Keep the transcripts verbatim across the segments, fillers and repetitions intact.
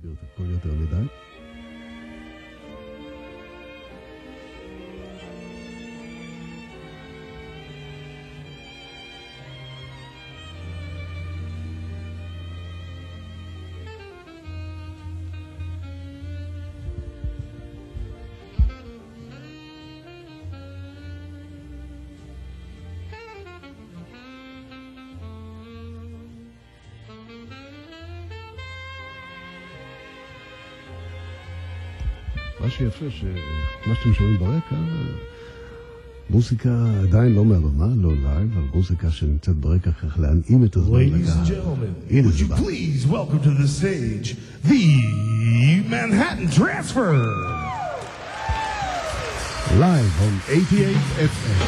להסביר את הכל יותר מדי. מה שיפה שמה שאתם שומעים ברקע, מוזיקה עדיין לא מהבמה, לא לייב, אבל מוזיקה שנמצאת ברקע כך להנעים את הזמן. Ladies and gentlemen, would you please welcome to the stage the Manhattan Transfer. Live on eighty-eight F M.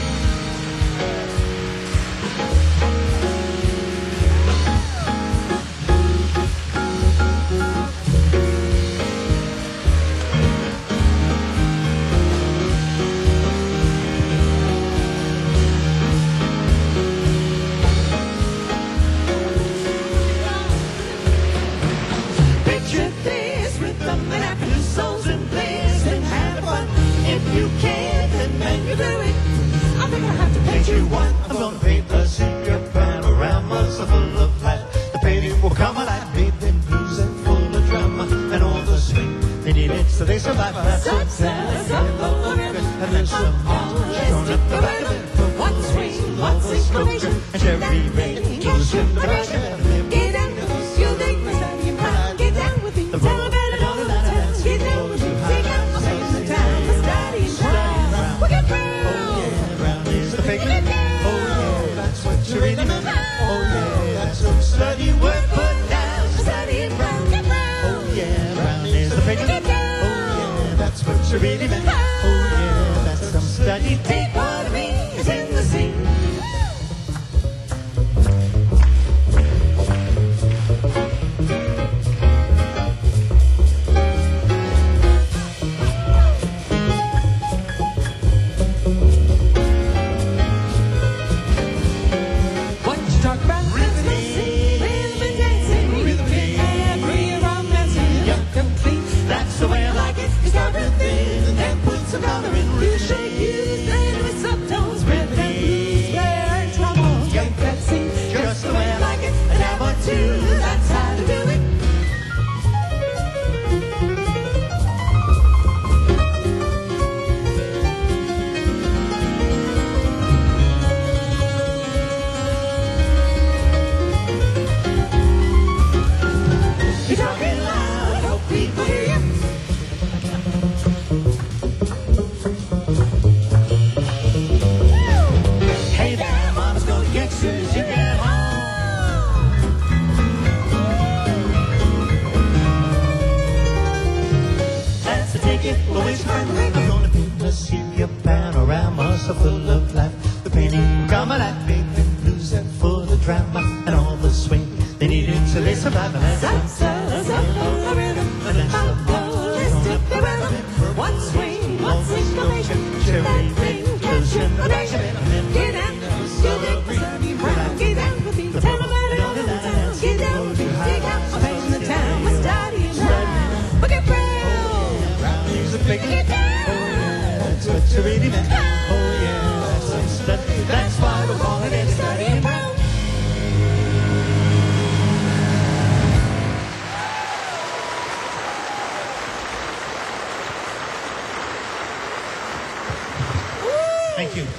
Thank you.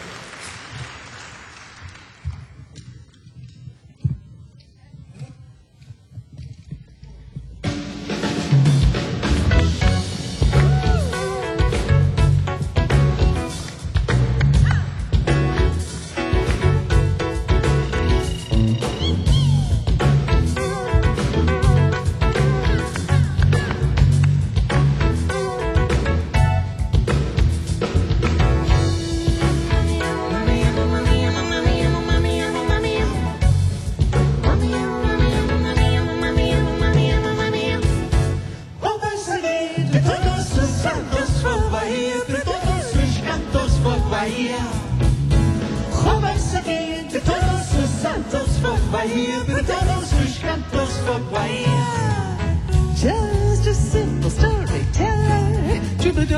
Thank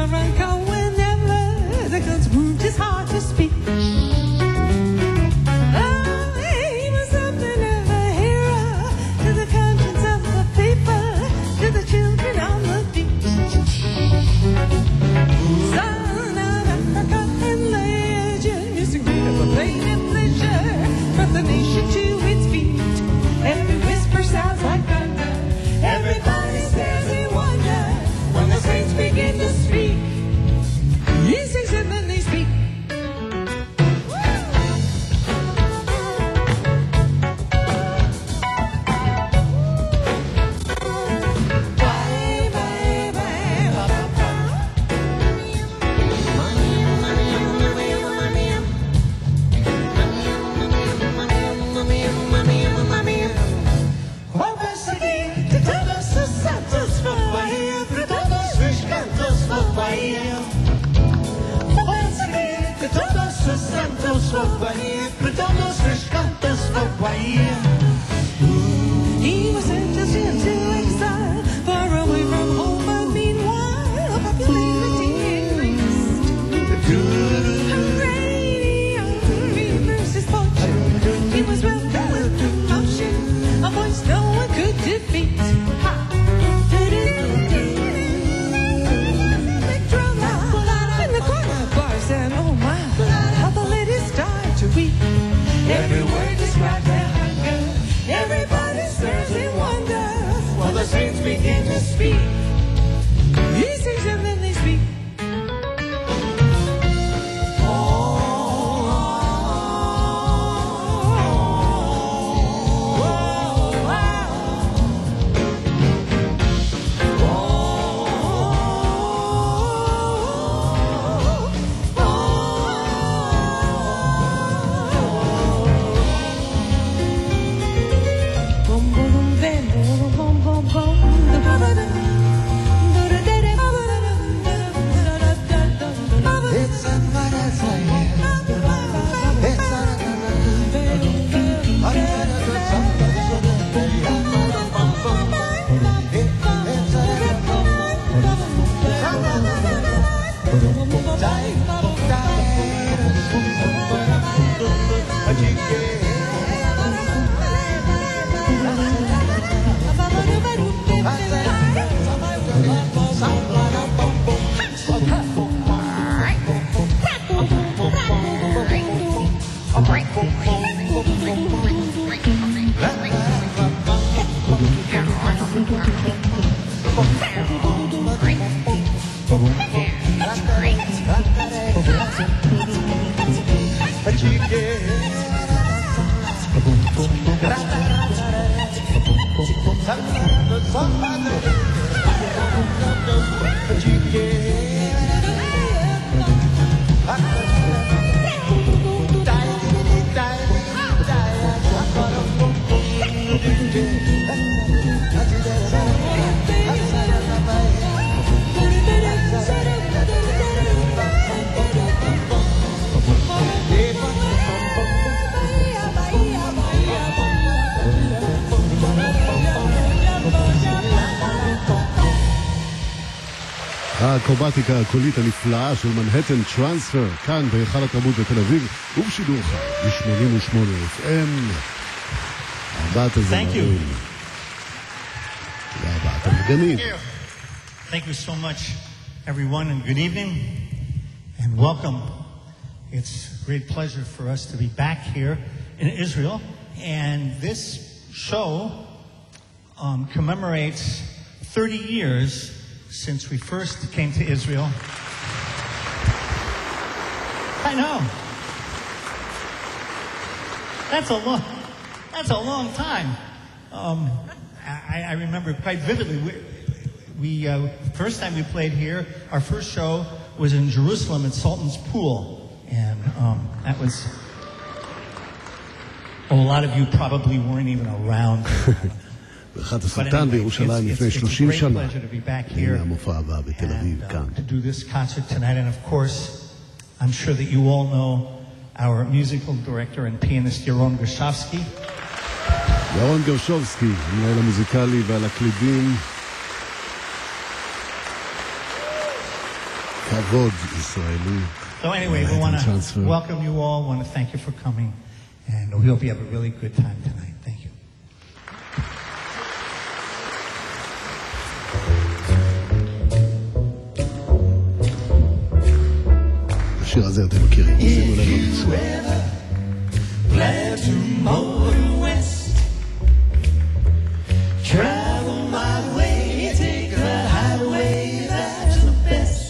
run call whenever the guns moved his heart to speak. האקרובטיקה הקולית הנפלאה של מנהטן טרנספר, כאן בהיכל התרבות בתל אביב, ובשידור חי, ב-שמונים ושמונה אף אם. ארבעת הזמרים. וארבעת המגנים. Thank you so much, everyone, and good evening, and welcome. It's a great pleasure for us to be back here in Israel, and this show um, commemorates thirty years since we first came to Israel. I know. That's a long, that's a long time. Um, I, I remember quite vividly. We, we uh, first time we played here, our first show was in Jerusalem at Sultan's Pool, and um, that was. Well, a lot of you probably weren't even around. באחד הסרטן בירושלים לפני שלושים שנה. הנה המופע הבא בתל אביב, כאן. To do this concert tonight, and of course, I'm sure that you all know our musical director and pianist Yaron Gershovsky. ירון גרשובסקי, המנהל המוזיקלי ועל הקלידים. כבוד ישראלי. So anyway, we want to welcome you all. want to thank you for coming. And we hope you have a really good time tonight. Thank you. השיר הזה אתם מכירים, שימו לב לביצוע. Plan to motor west, travel my way, take the highway, that's the best.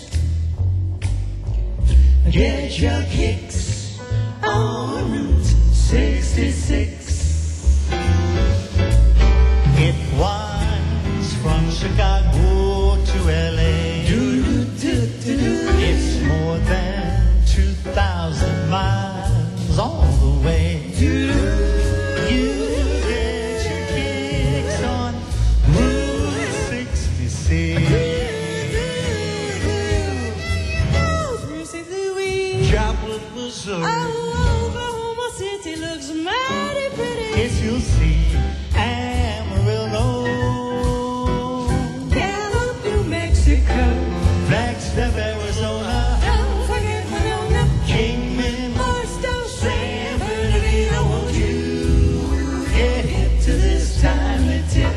Get your kicks on Route sixty-six. It winds from Chicago to L A. It's more than two thousand miles all the way. You get your kicks on Route sixty-six. Joplin, Missouri. Oklahoma City looks mighty pretty. Yes, you'll see Amarillo. Gallup, New Mexico. Flagstaff, Arizona. Don't forget Winona. Kingman, Barstow, San Bernardino. Won't you get hip to this timely tip?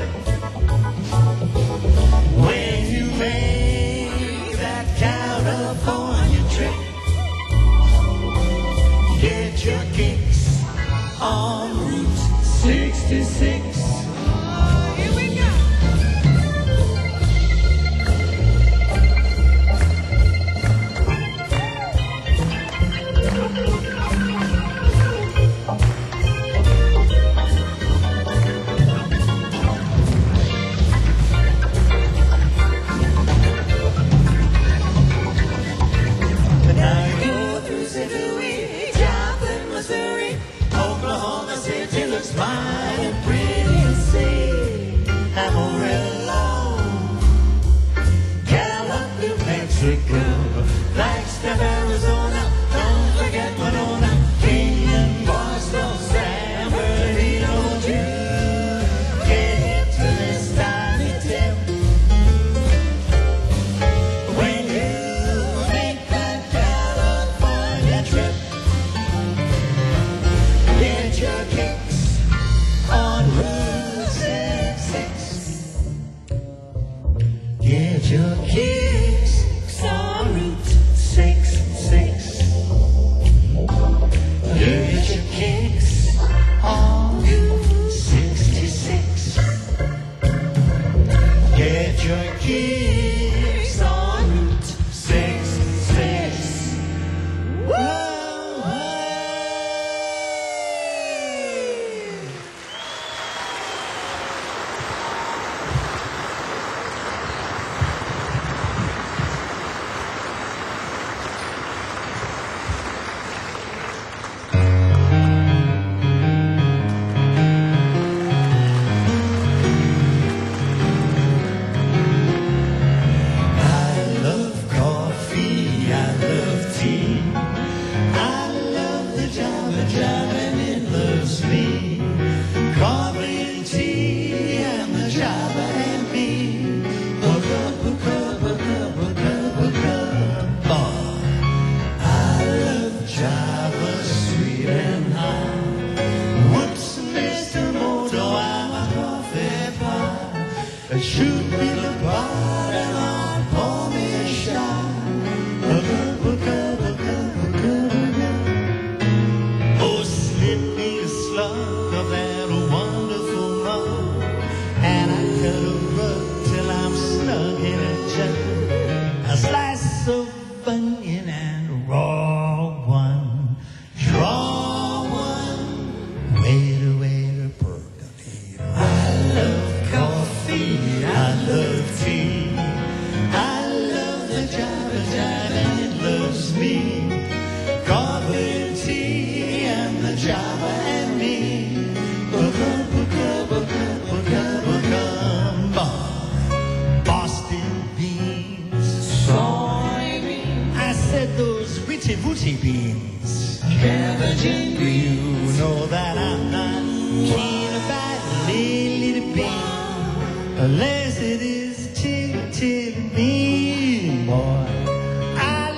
When you make that California trip, get your kicks on Route sixty-six. Here we go. But now you Go through Saint Louis, Joplin, Missouri. Oklahoma City looks mighty pretty and see Amarillo, Gallup, New Mexico, Flagstaff, Arizona. Don't forget Winona, Kingman, Barstow, San Bernardino. Won't you get hip to this tiny tip? When you make that California trip, get your kicks on Route sixty-six. Get your kicks on Route sixty-six. Get your kicks on Route sixty-six. Get your kicks on Route sixty-six. Whoa! I love coffee, I love tea. I love the Java Java and it loves me. Coffee and tea and the Java and me. Hook up, hook up, hook up, hook up, hook up. Oh, I love Java, sweet and high. Whoops, Mister Moto, I'm a coffee pie. Shoot me the pot and I'll pour me a shot. Hook up, hook up, hook up, hook up, hook up. Oh, slip me a slug of that wonderful mug, and I cut a rug till I'm snug in a jug. A slice of onion and a raw one. Draw one. Waiter, waiter, percolator. I love coffee, I love tea. I love the Java Jive and it loves me. Coffee and tea and the Java and me. Book up, book up, book up, book up, book up. Boston beans, soybeans. I said those witty wooty beans. Cabbage and you know that I'm not keen about little beans. Unless it is till till me, boy. I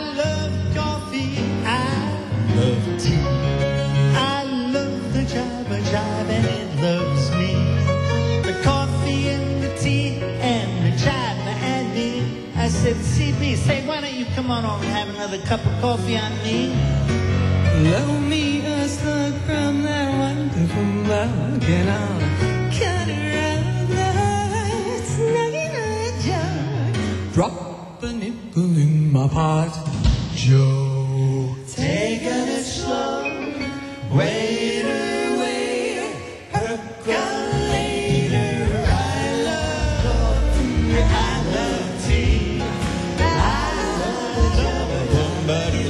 I said, C B, say, why don't you come on over and have another cup of coffee on me? Love me a slug from that wonderful mug, and I'll cut her out right, snug in a jar. Drop a nickel in my pot, Joe. Take it slow, waiter, waiter, percolator. I love coffee, I love tea, I love double butter.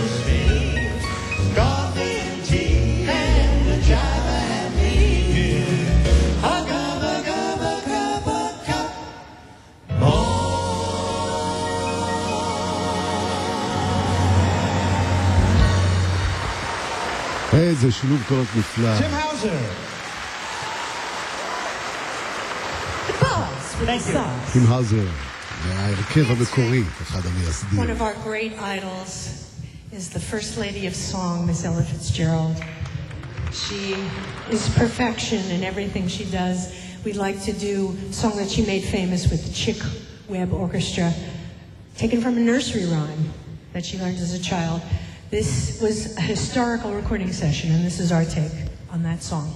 איזה שילוב קולות נפלא. Tim Hauser. Thank you. טים האוזר, וההרכב המקורי, אחד המייסדים. One of our great idols is the First Lady of Song, Miss Ella Fitzgerald. She is perfection in everything she does. We'd like to do a song that she made famous with the Chick Webb Orchestra, taken from a nursery rhyme that she learned as a child. This was a historical recording session, and this is our take on that song.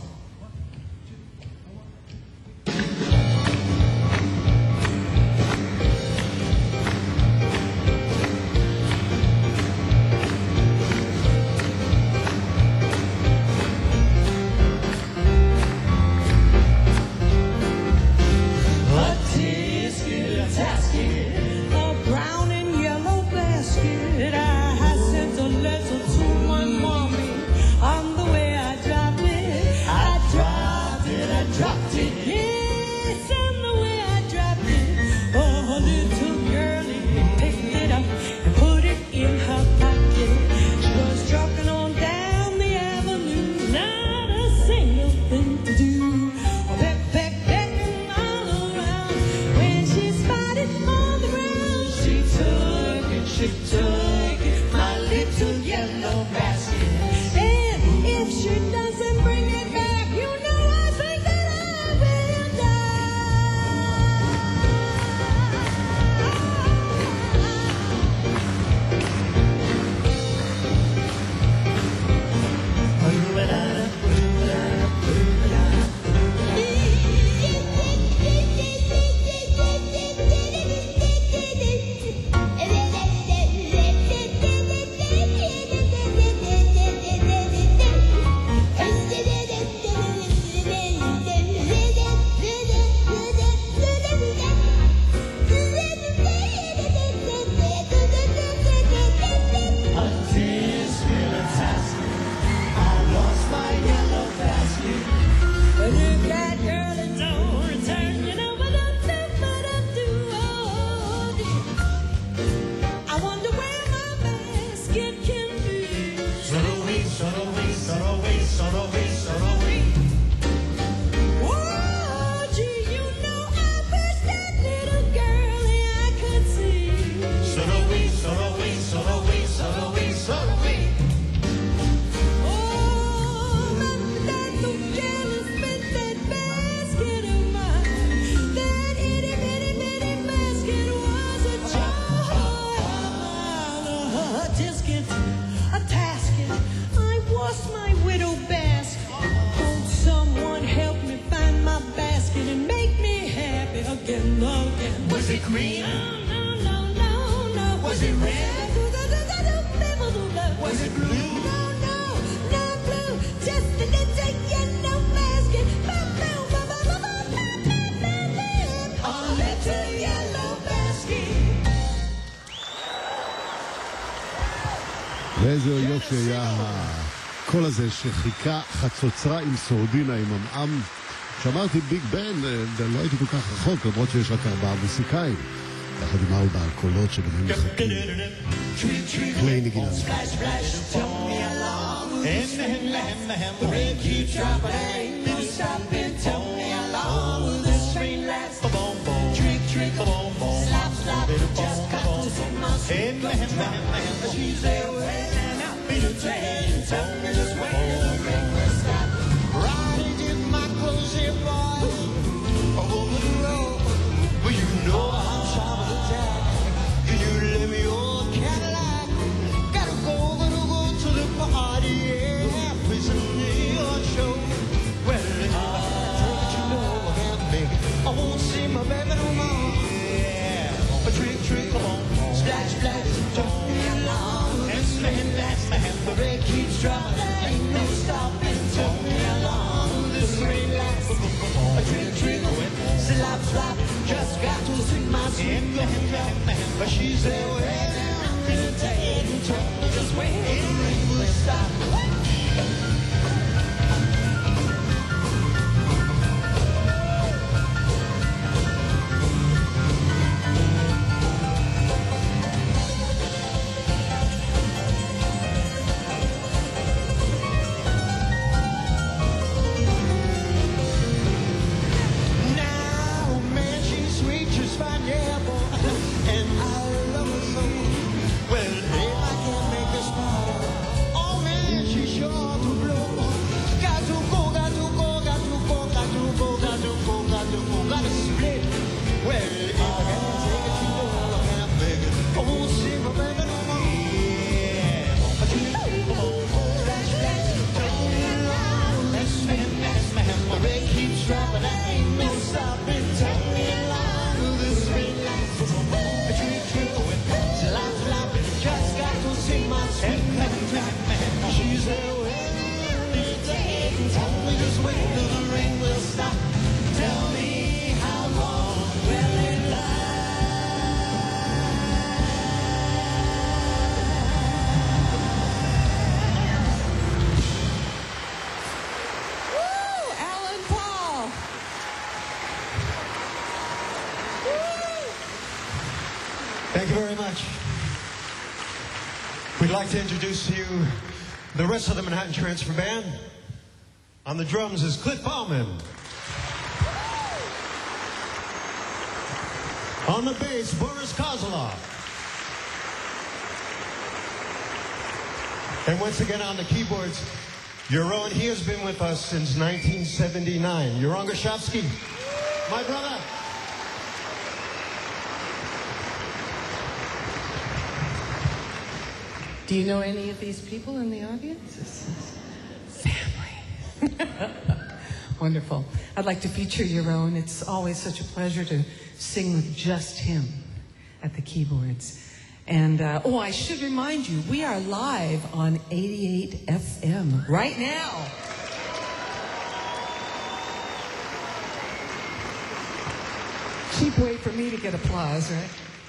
ואיזה יופי היה הקול הזה שחיכה חצוצרה עם סורדינה עם עמעם. כשאמרתי ביג בן, לא הייתי כל כך רחוק, למרות שיש רק ארבעה מוסיקאים. יחד עם ארבע הקולות שגם הם מחכים. כלי נגינה. sweet looking girl, but she's there waiting, couldn't take it, told me just wait, the rain will stop. Thank you very much. We'd like to introduce to you the rest of the Manhattan Transfer Band. On the drums is Cliff Bauman. On the bass, Boris Kozlov. And once again on the keyboards, Yaron. He has been with us since nineteen seventy-nine. Yaron Gershovsky, my brother. Do you know any of these people in the audience? This is family. Wonderful. I'd like to feature Yaron. It's always such a pleasure to sing with just him at the keyboards. And, uh, oh, I should remind you, we are live on eighty-eight F M right now. Cheap way for me to get applause, right?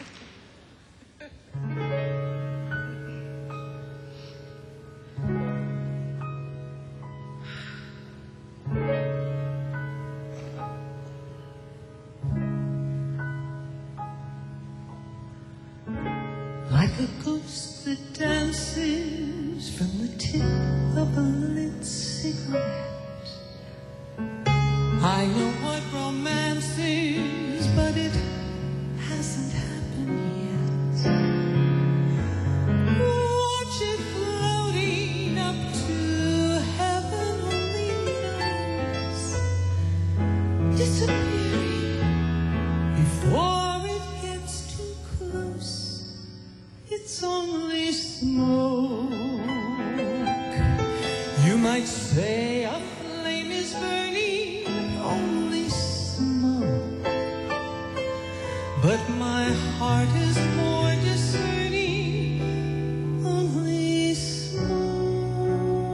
Like a ghost that dances from the tip of a lit cigarette. I know what romance is, but it hasn't happened yet. Watch it floating up to heavenly knows, disappearing before it gets too close. It's only smoke. You might say a flame is burning, only smoke. But my heart is more discerning, only smoke.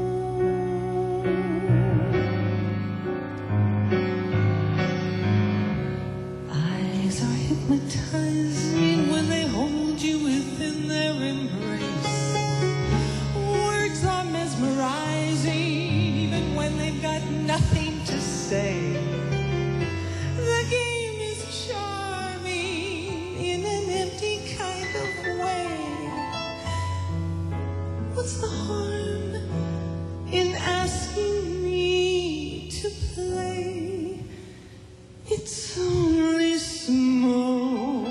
Eyes are hypnotizing when they hold you within their embrace. Words are mesmerizing even when they've got nothing to say. The game is charming in an empty kind of way. What's the harm in asking me to play? It's only smoke.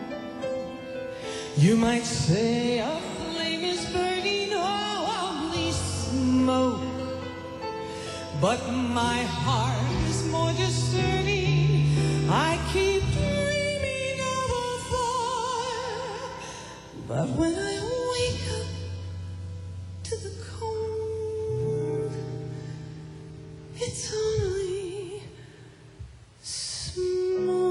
You might say a flame is burning, oh, only smoke. But my heart is more discerning. I keep dreaming of a fire. But when I wake up to the cold, it's only smoke.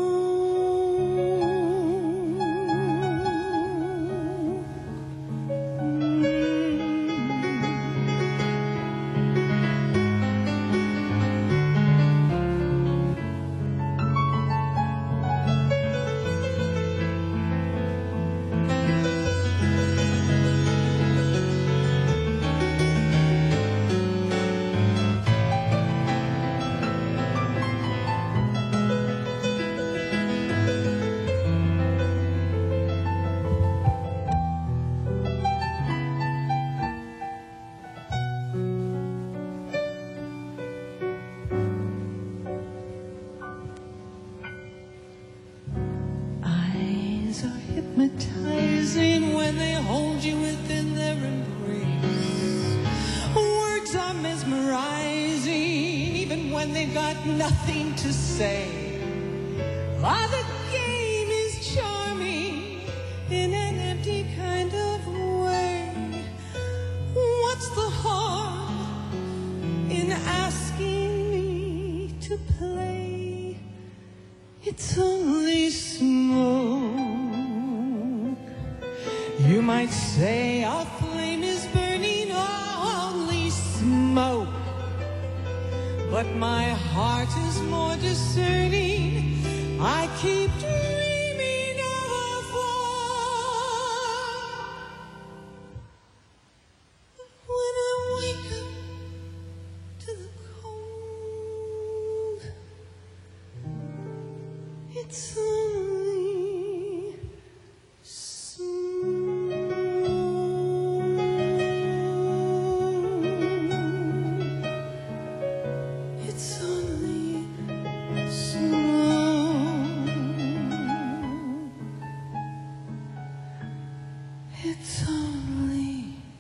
when they've got nothing to say. Ah, the game is charming in an empty kind of way. What's the harm in asking me to play? It's only smoke. You might say our flame is burning, only smoke. But my heart is more discerning. I keep dreaming of war. When I wake up to the cold, it's only smoke. It's only smoke. It's only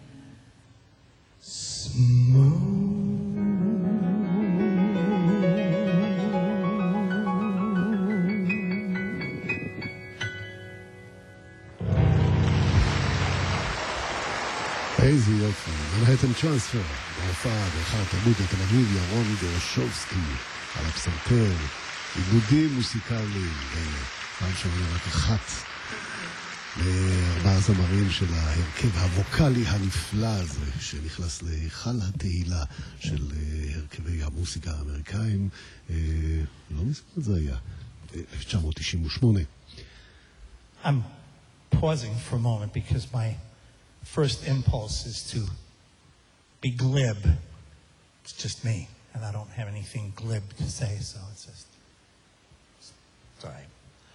איזה יופי, מנהטן טרנספר, בהופעה בהיכל התרבות בתל אביב, ירון גרשובסקי, על הפסנתר, עיבודים מוסיקליים, פעם שמענו רק אחת, לארבעה זמרים של ההרכב הווקלי הנפלא הזה, שנכנס להיכל התהילה של הרכבי המוסיקה האמריקאים, לא מזמן זה היה, אלף תשע מאות תשעים ושמונה. I'm pausing for a moment because my first impulse is to be glib. It's just me, and I don't have anything glib to say, so it's just, it's all right.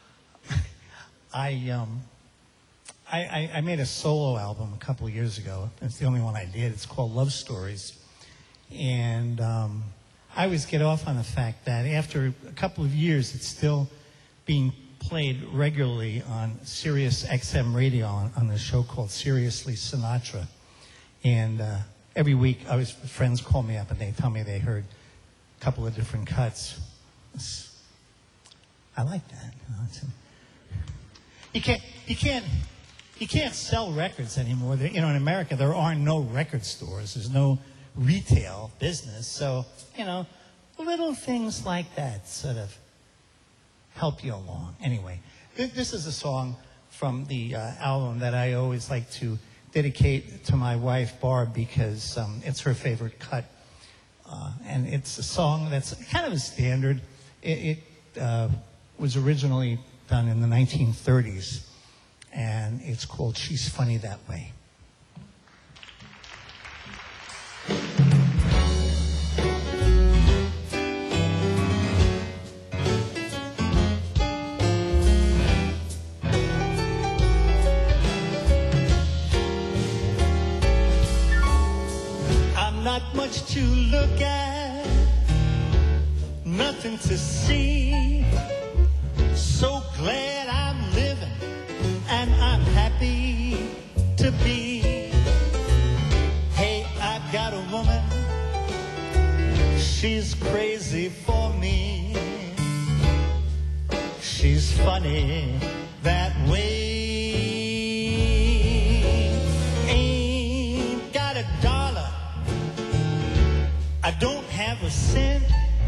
I, um, I, I, I made a solo album a couple of years ago. It's the only one I did. It's called Love Stories. And um, I always get off on the fact that after a couple of years, it's still being played regularly on Sirius X M radio on, on a show called Seriously Sinatra. And uh, every week, I was, friends call me up and they tell me they heard a couple of different cuts. It's, I like that. You know, it's, you can't, you can't, you can't sell records anymore. There, you know, in America, there are no record stores. There's no retail business. So, you know, little things like that sort of help you along. Anyway, th- this is a song from the uh, album that I always like to dedicate to my wife, Barb, because um, it's her favorite cut. Uh, and it's a song that's kind of a standard. It, it uh, was originally done in the nineteen thirties, and it's called She's Funny That Way. Not much to look at, nothing to see. So glad I'm living and I'm happy to be. Hey, I've got a woman, she's crazy for me. She's funny that way. Ain't got a dollar, I don't have a cent.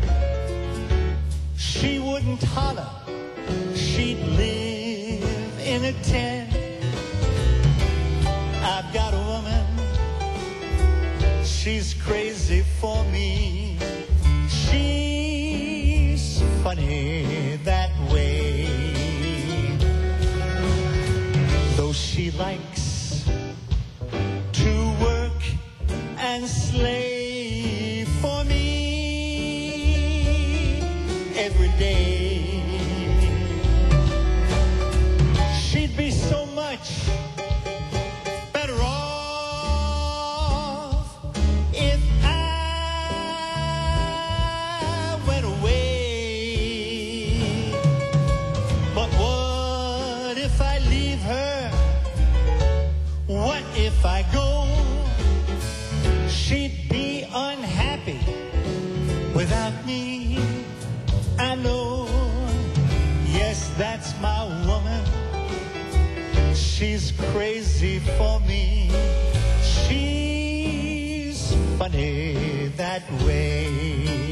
She wouldn't holler, she'd live in a tent. I've got a woman, she's crazy for me. She's funny that way. Though she likes to work and slave for me every day, she'd be so much better off if I went away. But what if I leave her? What if I go? She'd be unhappy with without me. I know, yes, that's my woman. She's crazy for me. She's funny that way.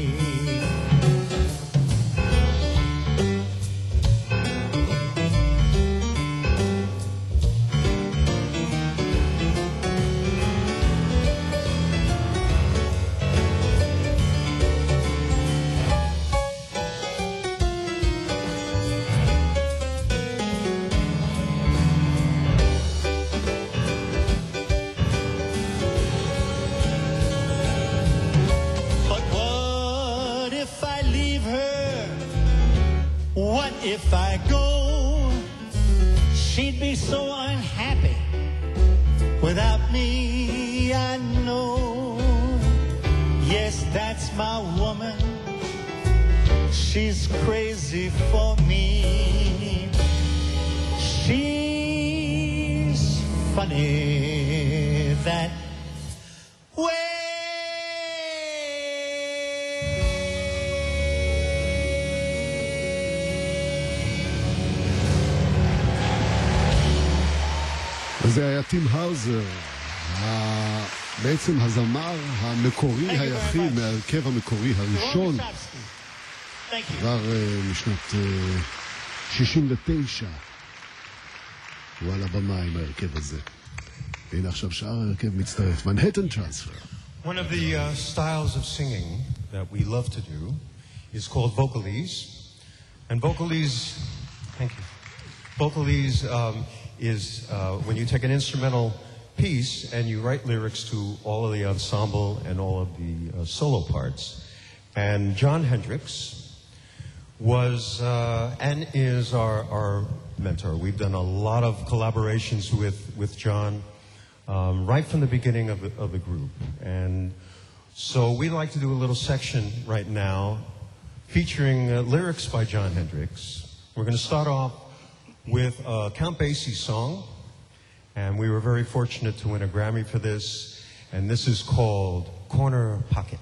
If I go, she'd be so unhappy without me. I know, yes, that's my woman. She's crazy for me. She's funny that way. זה היה טים האוזר, בעצם הזמר המקורי היחיד מהרכב המקורי הראשון, כבר משנת שישים ותשע הוא על הבמה עם ההרכב הזה. והנה עכשיו שאר ההרכב מצטרף, Manhattan Transfer. One of the uh, styles of singing that we love to do is called vocalese. And vocalese, thank you, vocalese um, is uh, when you take an instrumental piece and you write lyrics to all of the ensemble and all of the uh, solo parts. And Jon Hendricks was uh, and is our, our mentor. We've done a lot of collaborations with, with John um, right from the beginning of the, of the group. And so we'd like to do a little section right now featuring uh, lyrics by Jon Hendricks. We're going to start off with a Count Basie song, and we were very fortunate to win a Grammy for this, and this is called Corner Pocket.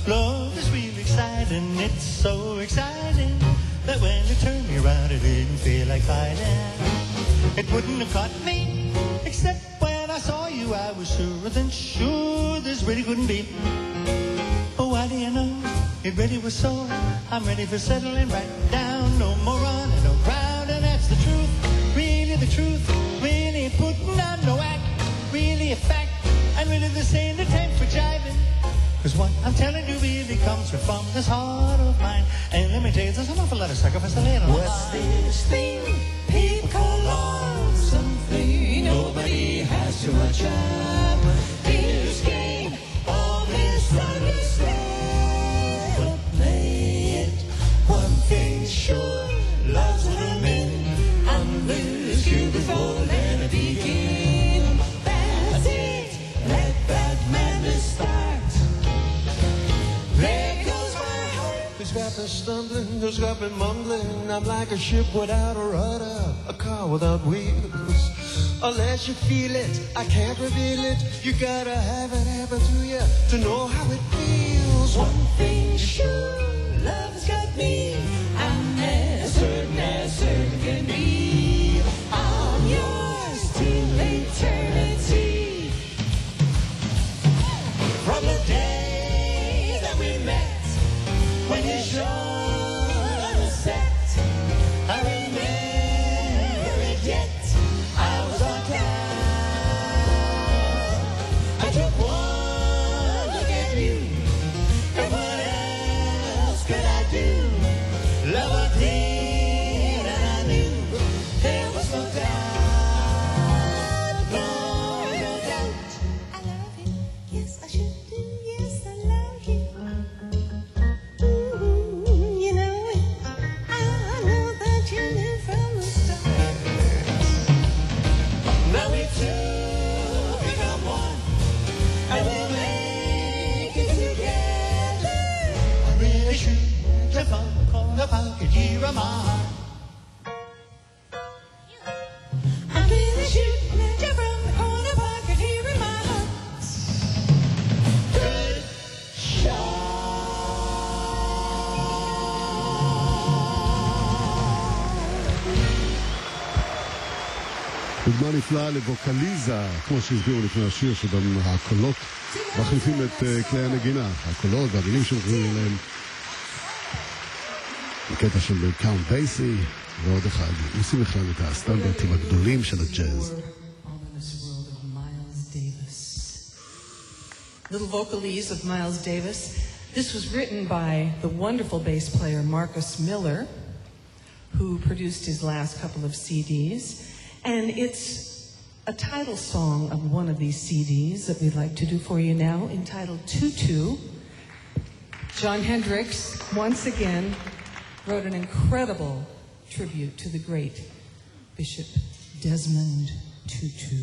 Love is really exciting, it's so exciting that when you turned me around, it didn't feel like fighting. It wouldn't have caught me, except when I saw you, I was sure than sure this really couldn't be. Oh, why do you know? It really was so. I'm ready for settling right down. No more running around, and that's the truth. Really the truth. Really putting on no act. Really a fact. And really this ain't a time for jiving. Cause what I'm telling you really comes from this heart of mine. And let me tell you, there's an awful lot of sacrifice to lay on. What's this thing people call love? Something nobody has too much of. This game, all misunderstand. But play it. One thing sure, love's what I'm in. I'm lose you before let it begin. That's it. Let that madness start. There goes my heart. Who's got me stumbling, who's got me mumbling? I'm like a ship without a rudder, a car without wheels. Unless you feel it, I can't reveal it. You gotta have it happen to you to know how it feels. One thing sure, love's got me. I'm as certain as certain can be. I'm yours till eternity. From the day that we met, when you showed the set, I remember it yet. I was on cloud. I took one look at you, and what else could I do? Love a thing that I knew. There was no doubt, no, no doubt. I love you, yes I should do, yes I love you. Ooh, you know it, I know that you knew from the start. Now we two become one, and we'll make it together. I really should have found the corner pocket here of my heart. I'm really shooting at you from the corner pocket here in my heart. Good דוגמה נפלאה לבוקליזה, כמו שהסבירו לפני השיר, שגם הקולות מחליפים את uh, כלי הנגינה, הקולות והמילים שמחליפים אליהם. בקטע של קאונט בייסי ועוד אחד, עושים בכלל את הסטנדרטים הגדולים של הג'אז. All in this world of Miles Davis. Little vocalese of Miles Davis. This was written by the wonderful bass player Marcus Miller, who produced his last couple of C Ds. And it's a title song of one of these C Ds that we'd like to do for you now, entitled Tutu. Jon Hendricks, once again, wrote an incredible tribute to the great Bishop Desmond Tutu.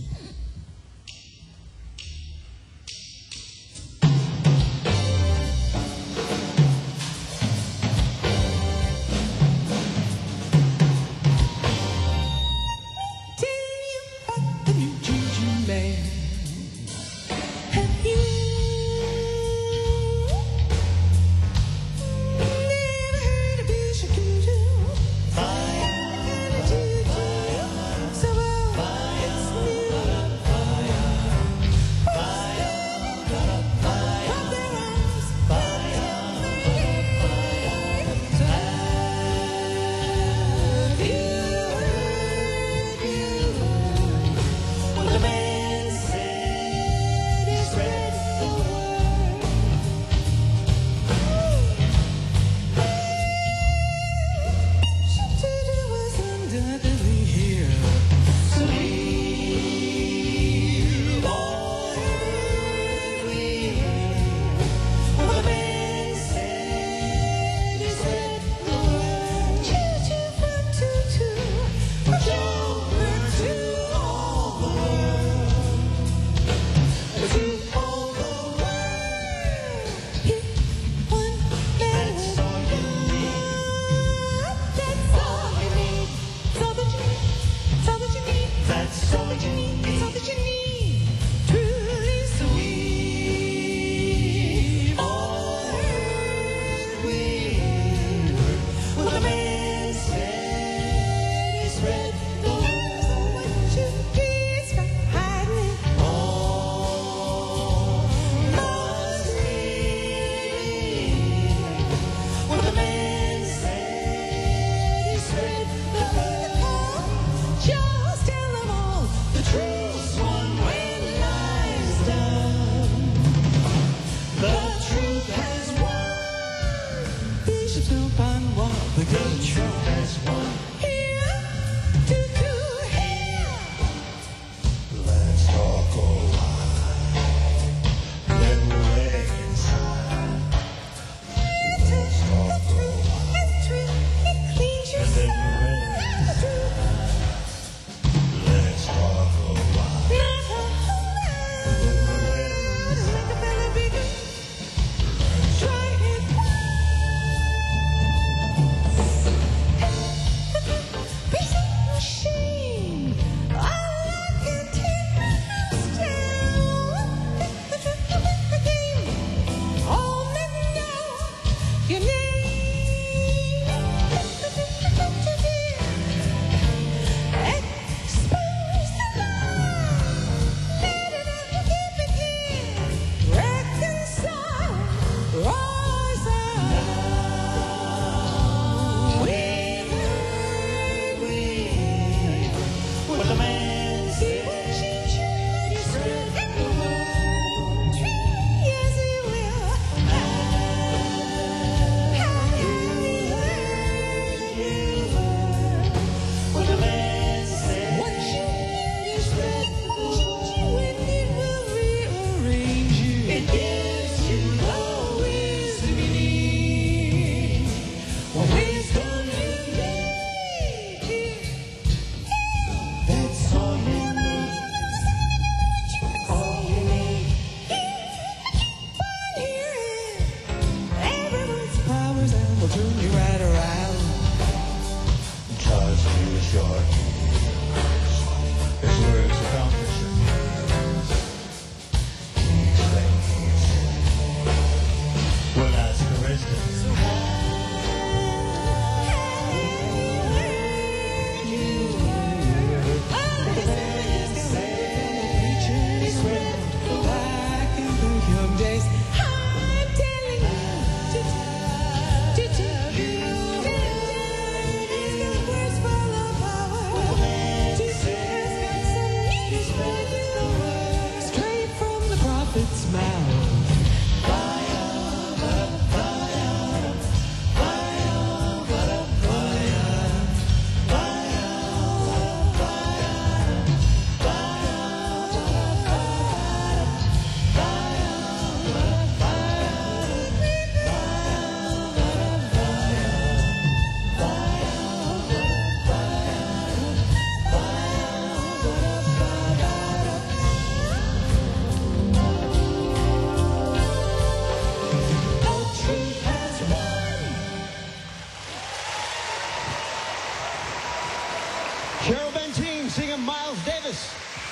Cheryl Benteen singing Miles Davis.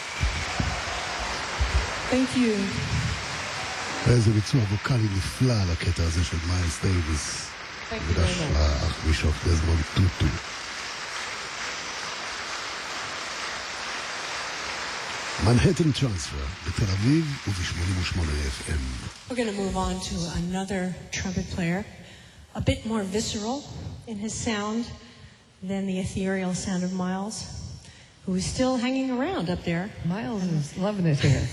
Thank you. איזה ביצוע ווקלי נפלא על הקטע הזה של מיילס דייוויס. Thank you מוקדש very much. לארכבישוף דזמונד טוטו. מנהטן טרנספר, בתל אביב וב-שמונים ושמונה אף אם. We're going to move on to another trumpet player, a bit more visceral in his sound than the ethereal sound of Miles, who is still hanging around up there. Miles is loving it here.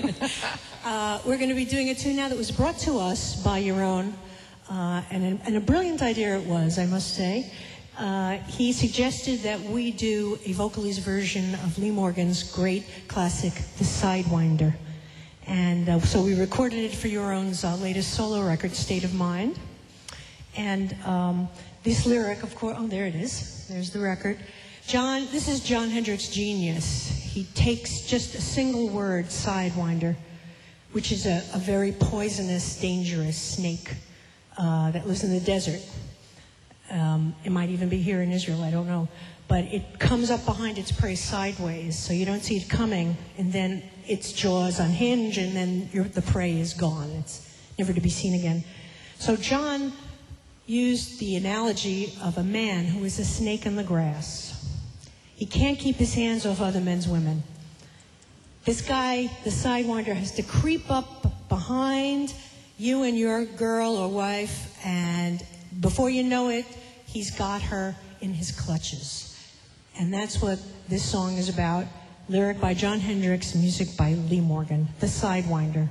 Uh, we're going to be doing a tune now that was brought to us by Yaron, uh, and, a, and a brilliant idea it was, I must say. Uh, he suggested that we do a vocalese version of Lee Morgan's great classic, The Sidewinder. And uh, so we recorded it for Yaron's uh, latest solo record, State of Mind. And um, this lyric, of course, oh, there it is. There's the record. John, this is John Hendricks' genius. He takes just a single word, Sidewinder, which is a, a very poisonous, dangerous snake uh, that lives in the desert. Um, it might even be here in Israel, I don't know. But it comes up behind its prey sideways, so you don't see it coming, and then its jaws unhinge, and then your, the prey is gone. It's never to be seen again. So John used the analogy of a man who is a snake in the grass. He can't keep his hands off other men's women. This guy, the Sidewinder, has to creep up behind you and your girl or wife, and before you know it, he's got her in his clutches. And that's what this song is about. Lyric by John Hendricks, music by Lee Morgan, The Sidewinder.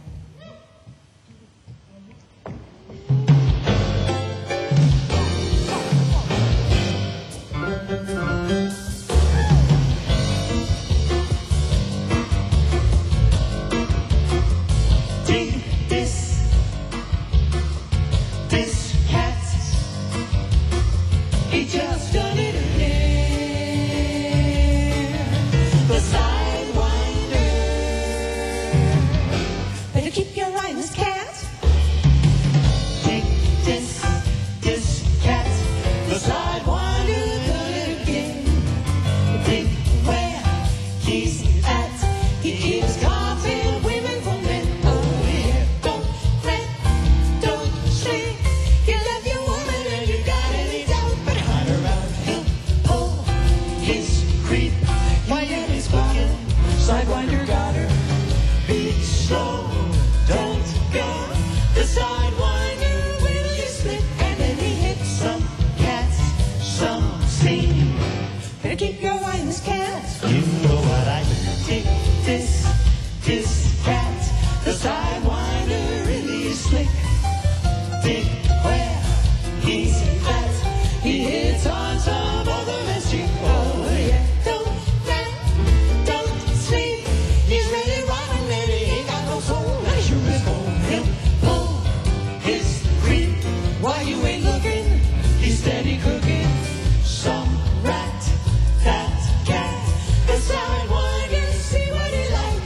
See what he likes.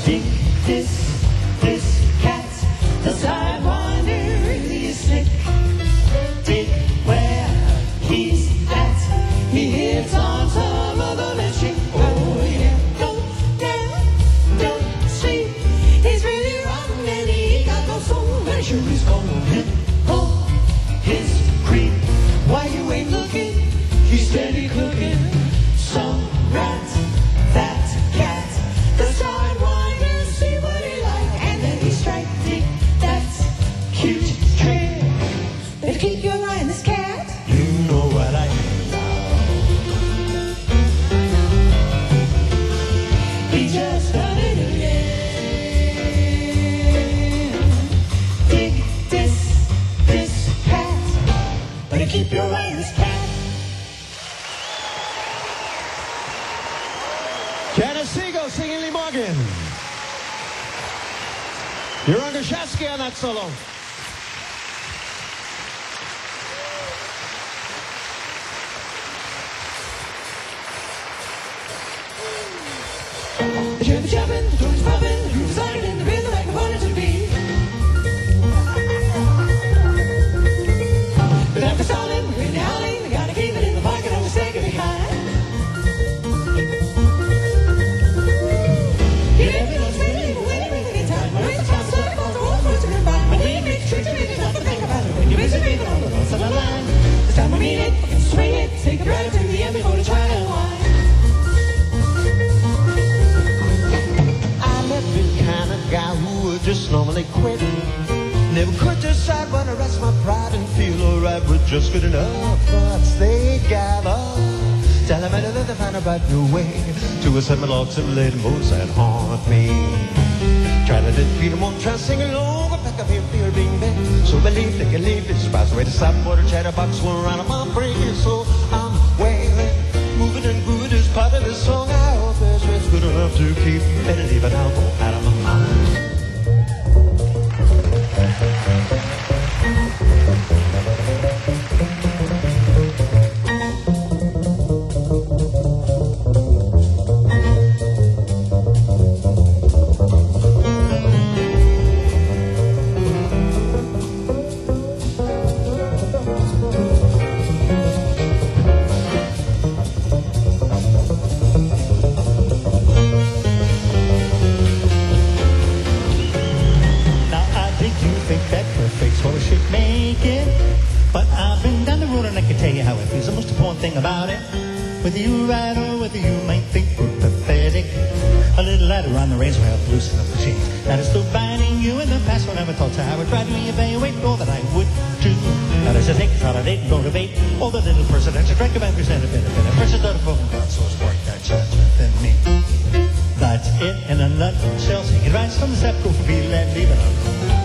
Dig this, this cat, the sidewinder, he is slick. Dig where he's at, he hits on some other man's chick. Oh yeah, don't down, don't sleep. He's really rotten and he ain't got no soul. But sure he's gonna hit on his creep. While you ain't looking, he's steady cooking some rat. That cat, the sidewinder, see what he like, and then he strike. Dig that's cute trick. Better keep your eye on this cat. You know what I mean now. He just done it again. Dig this, this cat. Better keep your eye on this cat. Janasigo singing Lee Morgan. Jeroen Grzewski on that solo. The jam is jumping, the door's popping, the groove is on it in the rhythm like I want it to be. But after stalling, we're in the howling, we gotta keep it in the pocket, always take it behind. You never know, spinning, even when you make it in time. When it's time, starting on the road, what's it gonna buy? When we make a trick to make it up and think about it. When you're busy breathing on the road, on the line. It's time we meet it, we can swing it, take it right to the end before the try to unwind. Kind of guy who would just normally quit. Never could decide when to rest my pride and feel alright with just good enough. But they gather, tell them that they find a bright new way to a seven logs of little moves that haunt me. Try to defeat them, won't try to sing along, but back up here, fear being big. So believe they can leave it, surprise the way the sideboard chatterbox swirl around on my brain. So I'm wailing, moving and good is part of this song. I hope it's good enough to keep better leave it out, go out of my mind. About it, whether you right or whether you might think we're pathetic. A little ladder on the reins will help loosen up the chains that is still binding you in the past. When I never thought I would try to evaluate all that I would do. Now there's a take, consolidate, and motivate all the little person that should drink about present a bit of it. Precious out of broken God, so spark that judgment in me. That's it in a nutshell. Take advice from the step, go for be let leave it alone.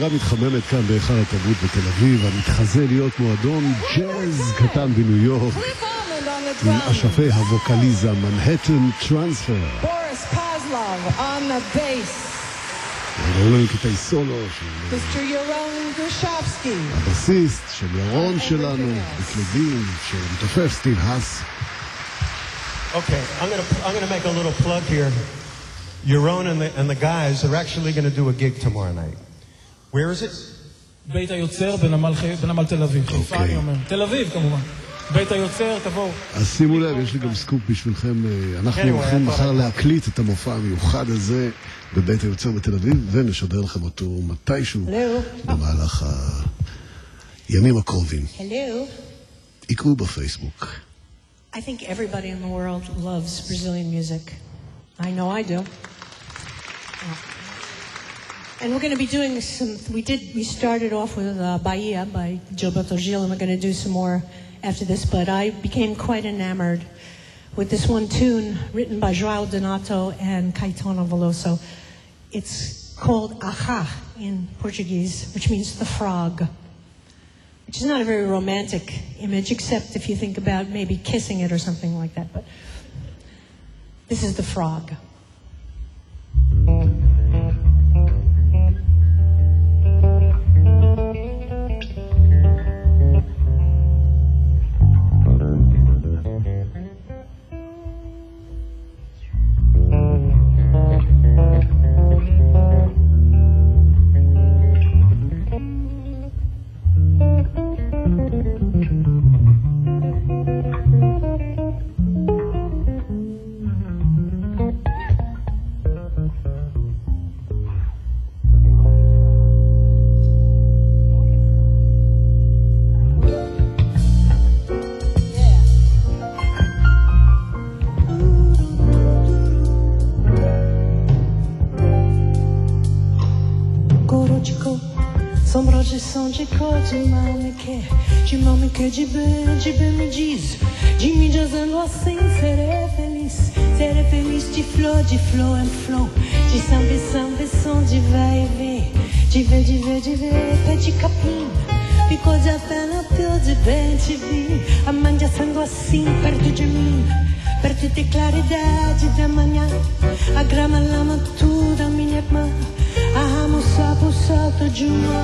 חגיגה מתחממת כאן בהיכל התרבות בתל אביב, המתחזה להיות מועדון ג'אז קטן בניו יורק, עם אשפי הווקליזה מנהטן טרנספר. Boris Kozlov on the bass. ראו לנו קטעי סולו של Mister Yaron Grushovsky. הבסיסט של ירון שלנו, בקלידים של המתופף סטיב האס. Okay, I'm gonna I'm gonna make a little plug here. Yaron and the and the guys are actually gonna do a gig tomorrow night. Where is it? בית היוצר בנמל חי- בנמל תל אביב. חיפה אני אומר. תל אביב כמובן. בית היוצר, תבואו. אז שימו לב, יש לי גם סקופ בשבילכם. אנחנו הולכים מחר להקליט את המופע המיוחד הזה בבית היוצר בתל אביב, ונשדר לכם אותו מתישהו במהלך הימים הקרובים. Hello. יקרו בפייסבוק. I think everybody in the world loves Brazilian music. I know I do. And we're going to be doing some, we did, we started off with uh, Bahia by Gilberto Gil, and we're going to do some more after this, but I became quite enamored with this one tune written by João Donato and Caetano Veloso. It's called Aha in Portuguese, which means the frog, which is not a very romantic image, except if you think about maybe kissing it or something like that, but this is the frog. De cor, de mal me quer, de mal me quer, de bem, de bem me diz, de mim dizendo assim, serei feliz, serei feliz de flor, de flor em flor, de samba, samba, som, de vai e vem, de ver, de ver, de ver, pé de capim, ficou de pena, teu de bem te vi, a mãe dizendo assim, perto de mim, perto de claridade da manhã, a grama lama tudo, a minha irmã, a ramo sapo, salto de uma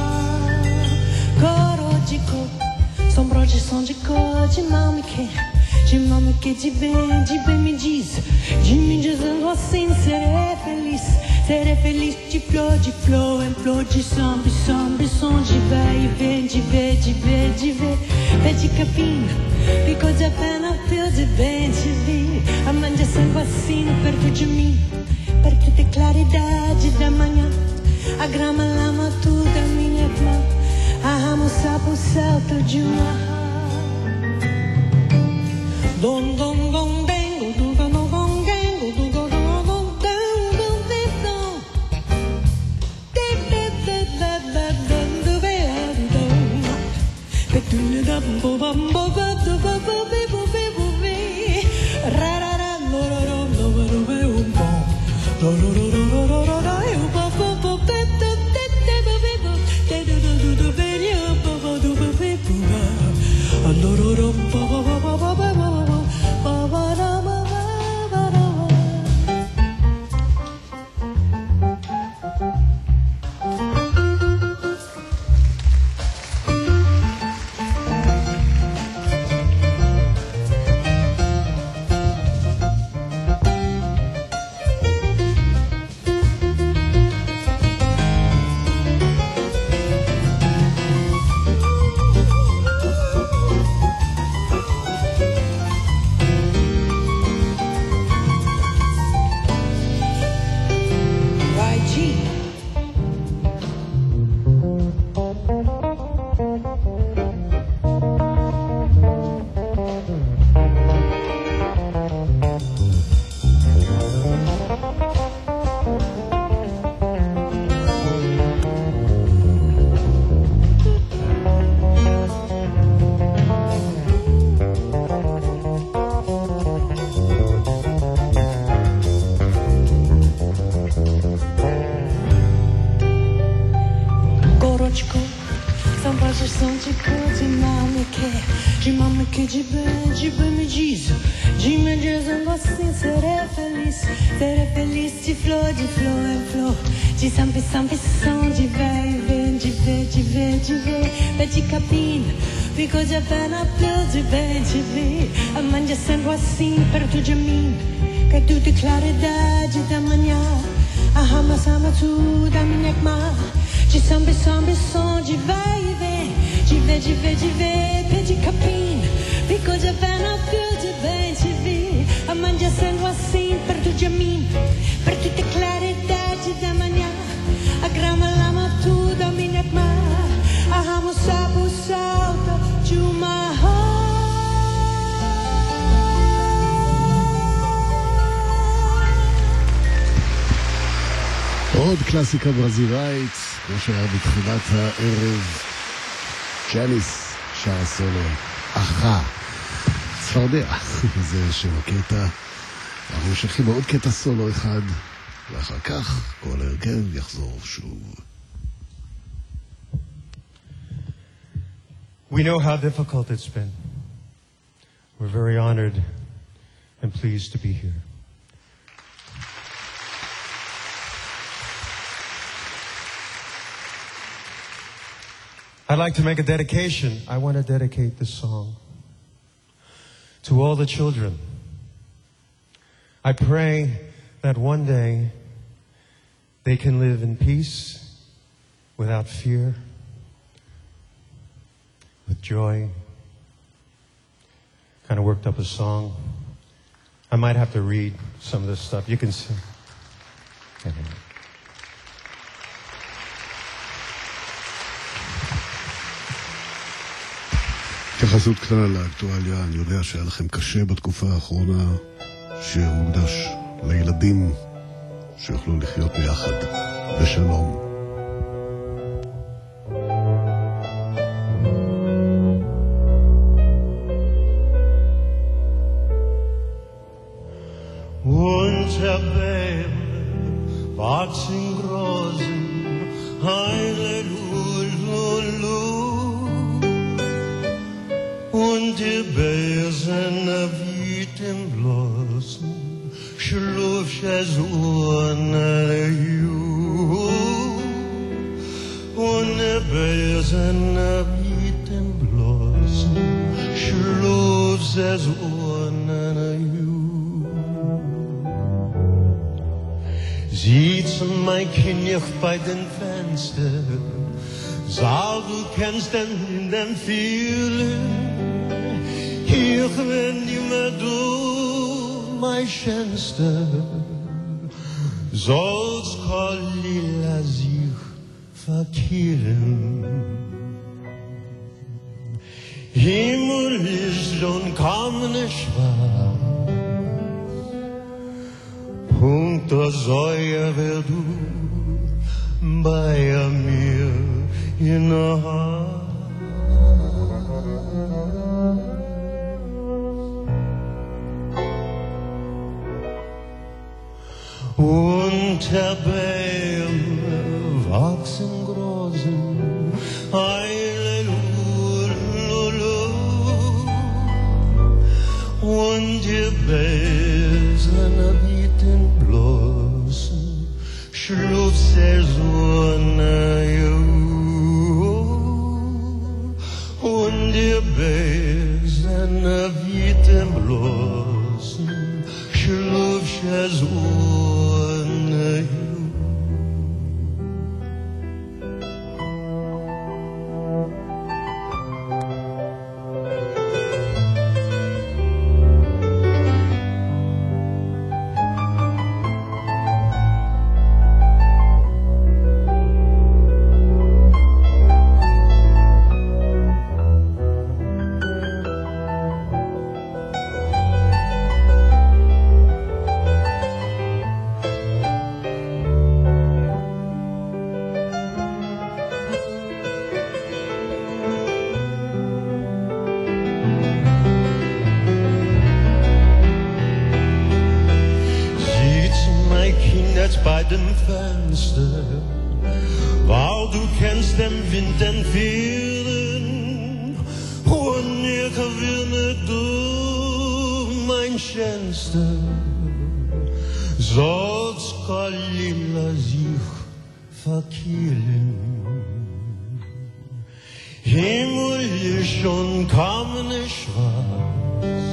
coro de cor, sombro de som de cor, de mal me quer, de mal me quer, de bem, de bem me diz, de mim dizendo assim, serei feliz, serei feliz de flor, de flor em flor, de samba, samba, som, de vai e vem, de ver, de ver, de ver, pé de capim, ficou de pena, fio de bem te vi, a mãe dizendo assim, perto de mim, perto de claridade da manhã, a grama lama tudo, a minha irmã, a ramo sapo salto de uma dom dom dom dengo do dom dom dengo do dom dom dom dom de dom de de de de de de de de de petune da bo bam bo ba do ba ba be bo be bo be ra ra ra no ro ro no ro be um bom ro ro ro ro ro ro ro eu ba bo bo be de de de bo be bo de do do do do be do be bo ba do be bo ba do ro ro bo bo bo bo bo bo bo de boi me diz, de me dizem assim, serei feliz, serei feliz de flor, de flor em flor, de sampe, sampe, som, de vai e vem, de ver, de ver, de ver, pé de cabine, fico de pena, pelo de bem, de ver, a manhã sendo assim, perto de mim, que tudo é claridade da manhã, a rama, sama, tudo a minha irmã, de sampe, sampe, som, de vai e vem, de ver, de ver, de ver, pé de cabine, fico de pena, pelo de bem, de ver, a manhã sendo assim, perto de mim, perto da claridade da manhã, a grama lama tudo a minha irmã, a ramo sabe o salto de uma עוד קלאסיקה ברזילאית, כמו שהיה בתחילת הערב, ג'אניס שר סולו, אחא, צפרדע, זה שם הקטע. אנחנו ממשיכים בעוד קטע סולו אחד, ואחר כך כל ההרכב יחזור שוב. We know how difficult it's been. We're very honored and pleased to be here. I'd like to make a dedication. I want to dedicate this song to all the children. I pray that one day they can live in peace, without fear, with joy. Kind of worked up a song. I might have to read some of this stuff. You can see. התייחסות קטנה לאקטואליה, אני יודע שהיה לכם קשה בתקופה האחרונה, שיר מוקדש לילדים שיוכלו לחיות ביחד בשלום. Unter Bäumen wachsen Rosen, Halleluja. Und die Besen wie dem Blossen, schluf es ohne Ju. Und die Besen wie dem Blossen, schluf es ohne Ju. Sitzen mein Kind bei den Fenstern, sag, du kennst den in den vielen. Ich bin immer du, mein Schönster, sollst Cholila sich verkehren. Himmel ist schon kaum nicht schwarz, Punkt der Säue wird du bei mir in der Hand. Unter Bäumen wachsen Rosen, Halleluja. Und die Besen bieten bloßen, Schlupfsaison. Und die Besen bieten bloßen, Schlupfsaison. Bei dem Fenster, weil du kennst den Wind, den Vieren, und ich will nicht durch. schönste, soll's Kalila sich verkehlen. Himmel ist schon kammene schwarz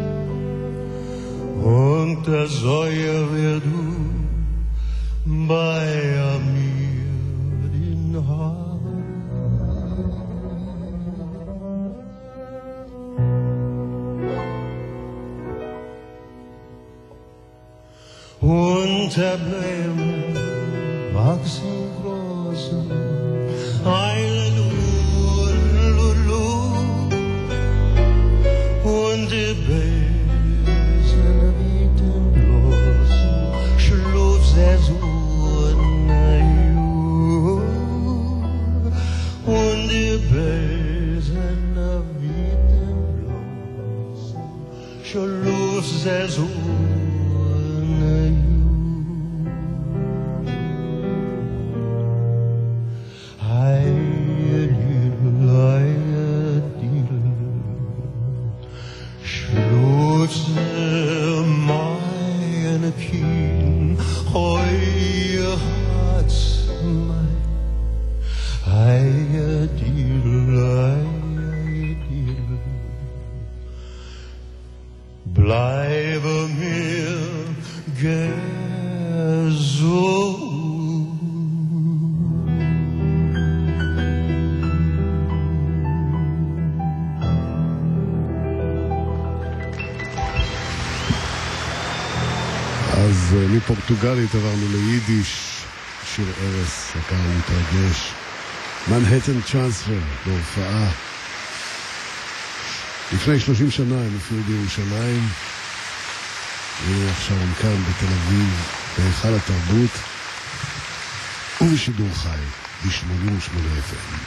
und der Säuer wird du bei mir den Haar. Unter Bäumen wachsen große Eilenlulu und die Besen wie den bloßen Schlafsaison und die Besen wie den bloßen Schlafsaison. Bleibe mir אז מפורטוגלית עברנו ליידיש, שיר ארס, הקהל מתרגש. מנהטן טרנספר, בהופעה. לפני שלושים שנה הם הופיעו בירושלים, והנה עכשיו הם כאן בתל אביב, בהיכל התרבות, ובשידור חי, ב-שמונים ושמונה אף אם.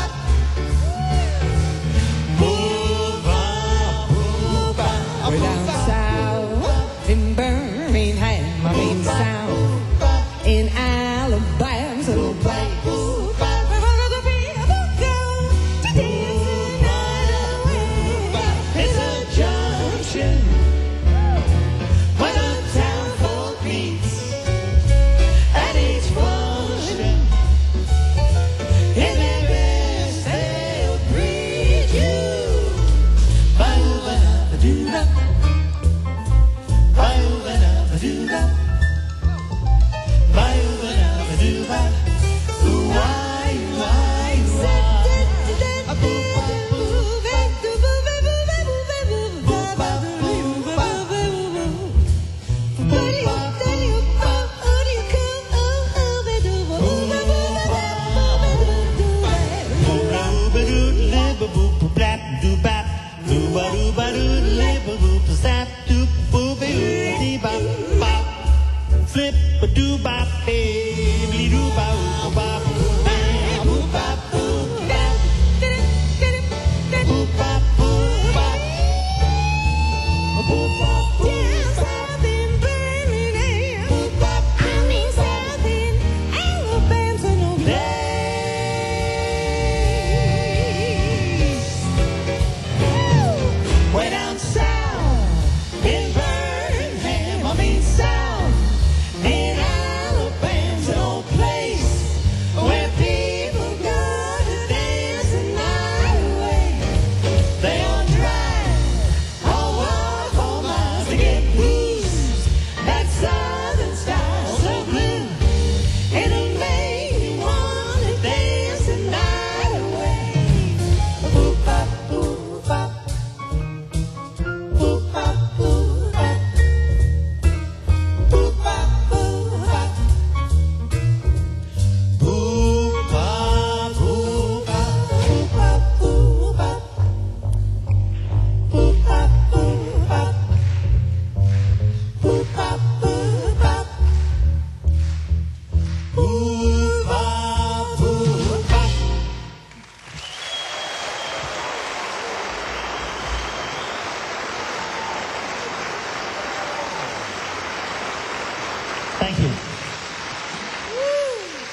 Way down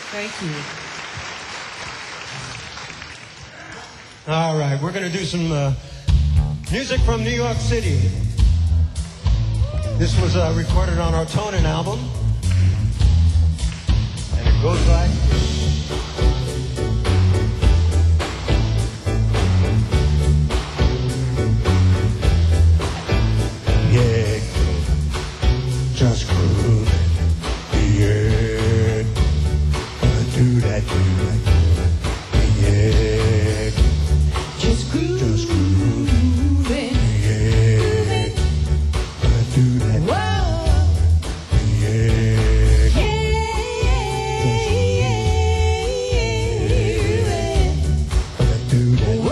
Thank you. All right, we're going to do some uh, music from New York City. This was uh, recorded on our Tonin album. And it goes like this. Yeah, just groove. Yeah, do that, do that. Yeah, Just groove. just groove. Yeah, do that. Yeah, do that.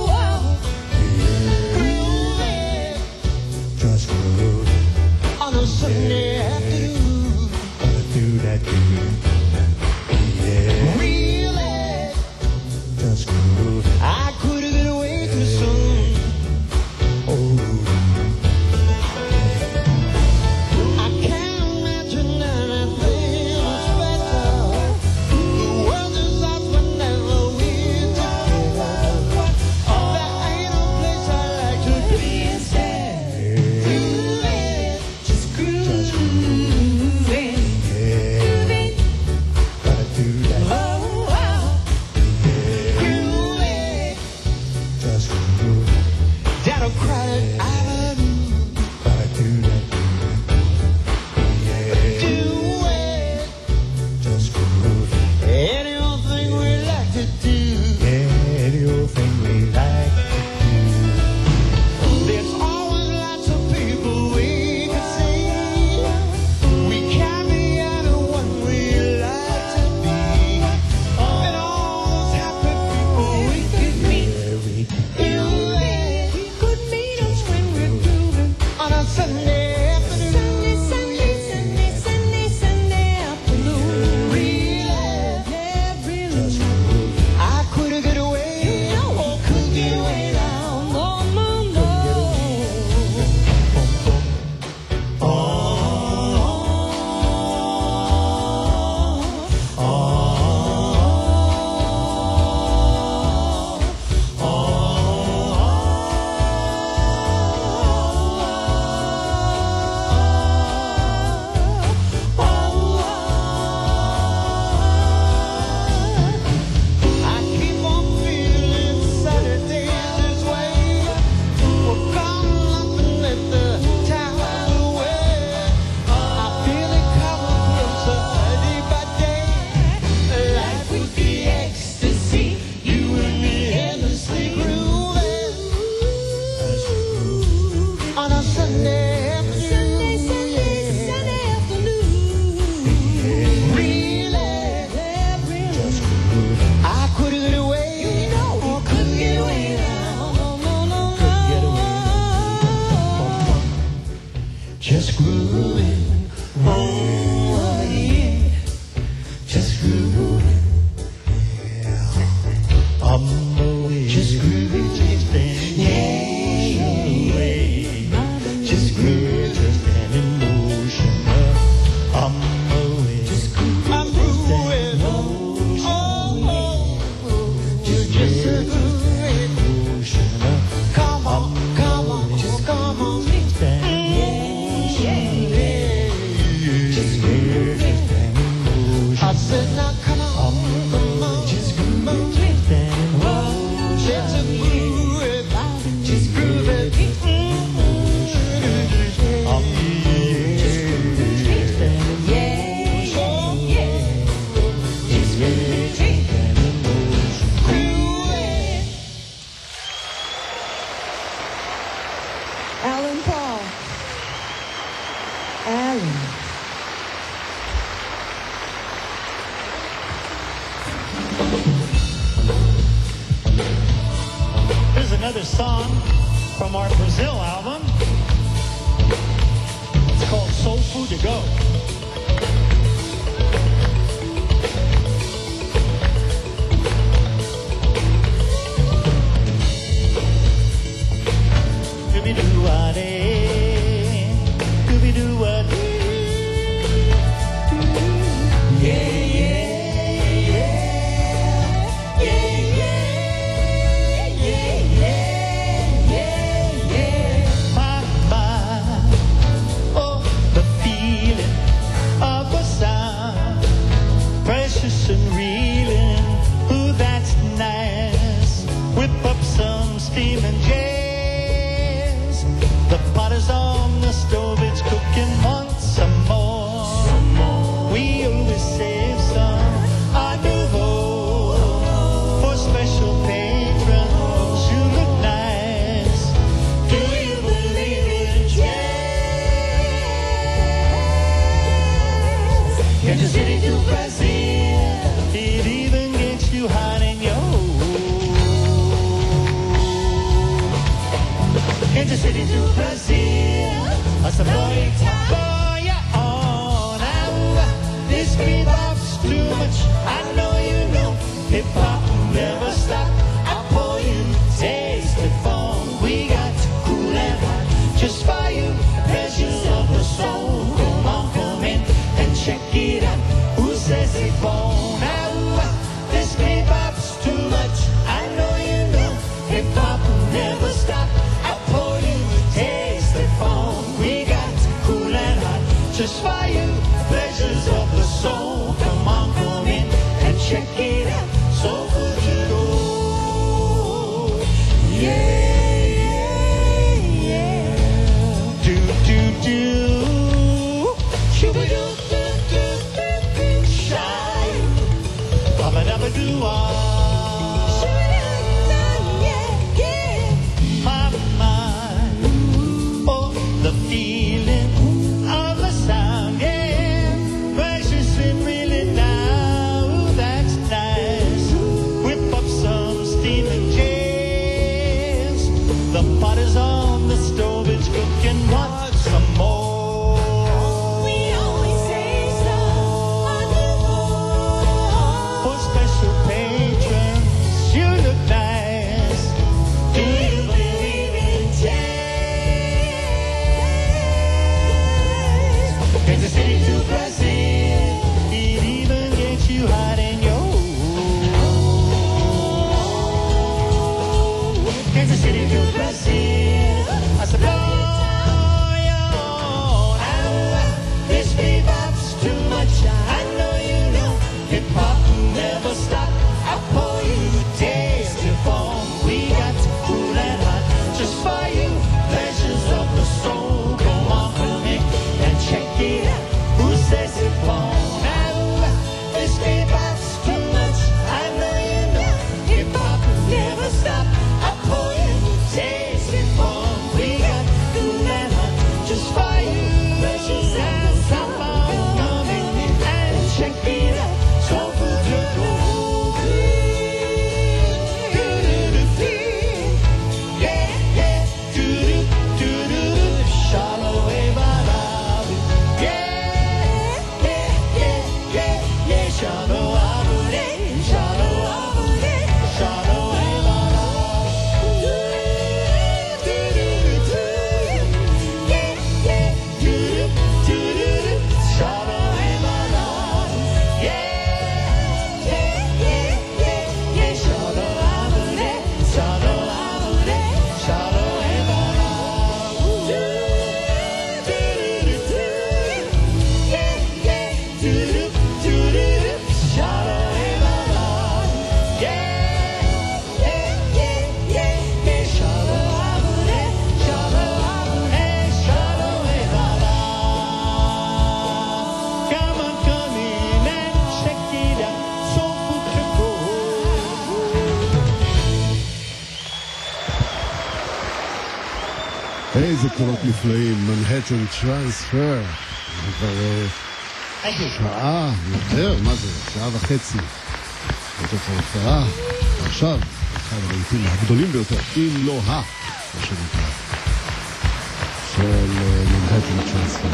Yeah, just groove. On a Sunday afternoon, Do that, do that. Yeah, really, just groove. I couldn't get away too soon. I can't imagine anything much better. The world is ours whenever we're together. There ain't no place I like to be instead. Grooving, just grooving. Yeah, gotta do that. Grooving, Just groove. down a crowded avenue. Gotta do that. Yeah, Do it, just groove. any old thing we like to do. Yeah, any old thing we like to There's always lots of people we can see. We can be anyone we like to be. And all those happy people we could meet. do. Yeah, we can Grooving, we could meet us when we're grooving on a Sunday afternoon. Sunday, Sunday, Sunday, Sunday afternoon. Really, yeah, really. I couldn't get away. No, couldn't get away now. No, no, no. I keep on feeling Saturdays this way. We're gone laughing at the time away. I feel it coming closer day by day. Life would be ecstasy. You and me endlessly grooving on a Sunday afternoon. Sunday afternoon. Really, just groove. I couldn't get away. No, couldn't get away now. No, no, no, no. Get away. Just grooving. Oh, yeah. Just grooving. I'm away. Just grooving. Yeah. Just grooving. Just an emotion. I'm away. I'm grooving. Oh, oh. Just, just grooving. Emotion. Come on, come on, just come on. Yeah, yeah. Just grooving. I said now come on, come on, just come on. Let's groove it, just groove it. Alan Paul. Alan. Here's another song from our Brazil album. It's called Soul Food to Go. Doobie-doo-wah-dee, doobie-doo-wah-dee. Yeah, yeah, gracious and reeling. Ooh, that's nice. Whip up some steam and jazz. The pot is on the stove, it's cooking, want some more. Some more. We always save some à nouveau for special patrons who look nice. Do you believe in jazz? Kansas City to Brazil, it even gets you hot in your Kansas City to Brazil, a Savoy boy, yeah, oh, now this bebop's too much. I know you know hip hop never stop. I pour you taste the fun. We got cool and hot just for you. Pleasures of the soul. Come on, come in and check it out. Who says it won't? Now this bebop's too much. I know you know hip hop never stop. Just for you, pleasures of the soul. Come on, come in and check it out. So good to go. Yeah, yeah, yeah. Do, do, do. Shoo-ba-doo, do, do, do, do. Shy. Ba-ba-da-ba-doo-ah. Shoo-ba-doo, yeah, yeah. My mind, oh, the feeling. איזה קולות נפלאים, מנהטן טרנספר. זה כבר שעה, יותר, מה זה? שעה וחצי. בתוך ההופעה. עכשיו, אחד הרהיטים הגדולים ביותר, אם לא ה, מה שנקרא, של מנהטן טרנספר.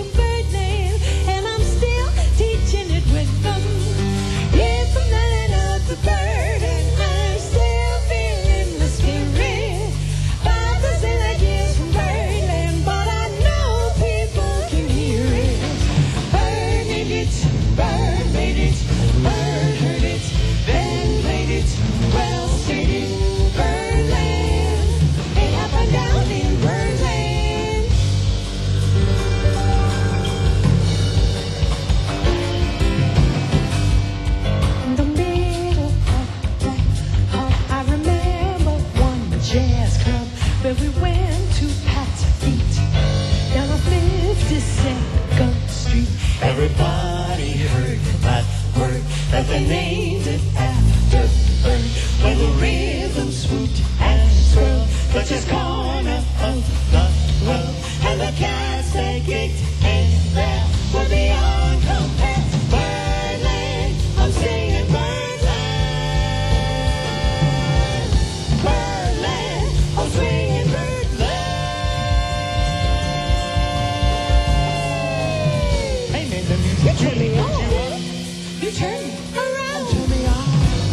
Teaching it with them. Yes, I'm not enough. where we went to pat feet down on fifty-second Street. Everybody heard that word that they named it after her. When the rhythm swooped and swirled the just corner of the world, and the cats they kicked and there were beyond compare. Birdland, I'm singing Birdland. Birdland, I'm swinging Birdland. Hey, man, the music. You turn me on. You turn me around. Turn me on.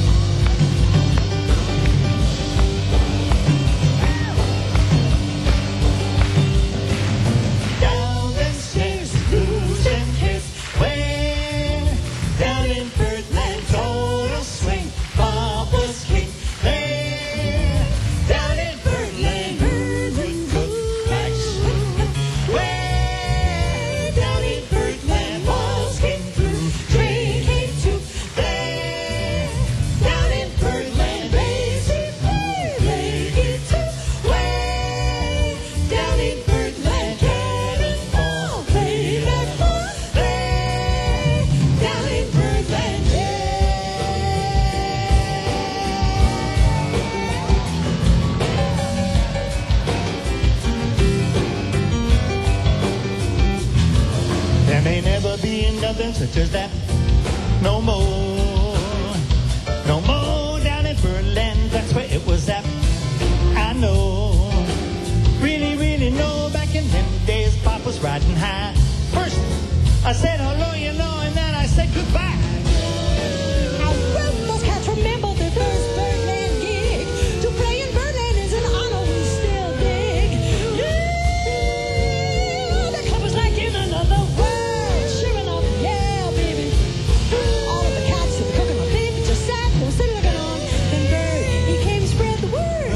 Down the stairs, blues and kiss. Way down in Birdland, total swing. Bob was king. There, down in Birdland, Birdland cook Max. Way down in Birdland, walls came through. Train came to. There, down in Birdland, Lazy Bird it too. Way down in Birdland, Cannonball played that ball. There, down in Birdland, there may never be nothing such as that. No more, no more down in Birdland. That's where it was at. I know, really, really know. Back in them days, Pop was riding high. First, I said hello, you know, and then I said goodbye. I wrote those cats remember their first Birdland gig. To play in Birdland is an honor we still dig. Yeah, the club was like in another world. Sure enough, yeah, baby. All of the cats and the cook and the pig just sat there, still looking on. Then Bird, he came and spread the word.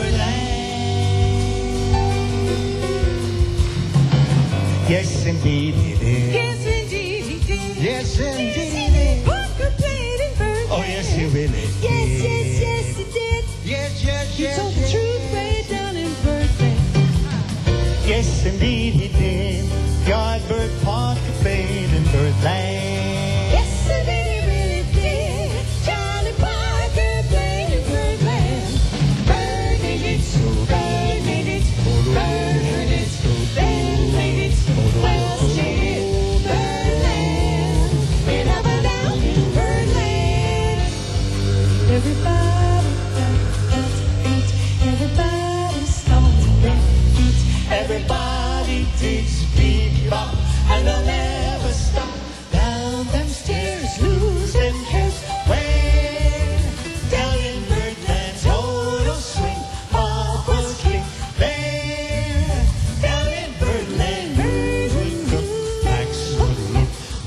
Yes, indeed he did. Yes, indeed he did. Yes, indeed Yes, he he did. did. Parker played in Birdland. Oh, yes, he really did. Yes, yes, yes, he did. Yes, yes, He yes, told the yes. truth way down in Birdland. Yes, indeed he did. Yardbird Parker played in Birdland. Yes, indeed he really did. Charlie Parker played in Birdland. Bird made it, Bird made it, Bird heard it, then played it. Well, she did. Birdland, and up and down in Birdland. Everybody got beat. Everybody stomped their feet. Everybody did speak up, and they'll never stop. Down them stairs, losing cares. Way down in Birdland, total swing. Bob was king. There, down in Birdland, Birdland cook. Max would look.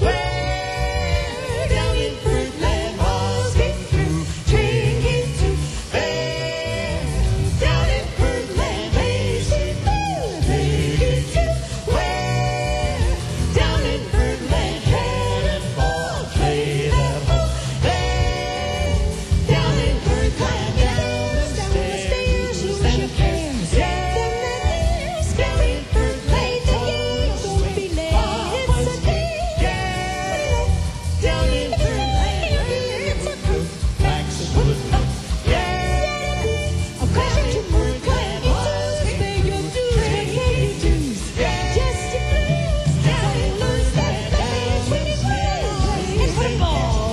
Way down in Birdland, walls came through. Train came to. There, down in Birdland, Lazy Bird played it too. Way down in Birdland, Cannonball played that ball. There, down in Birdland, down the stairs, losing the cares. Down in Birdland, don't be late. It's a day. Down in Birdland, it's a group. Max would look. Yeah, Of course down you in can work Birdland, like walls it. came Pay your through. dues, Train pay your came to. dues. Just to please. Don't lose that face when you play. It's football.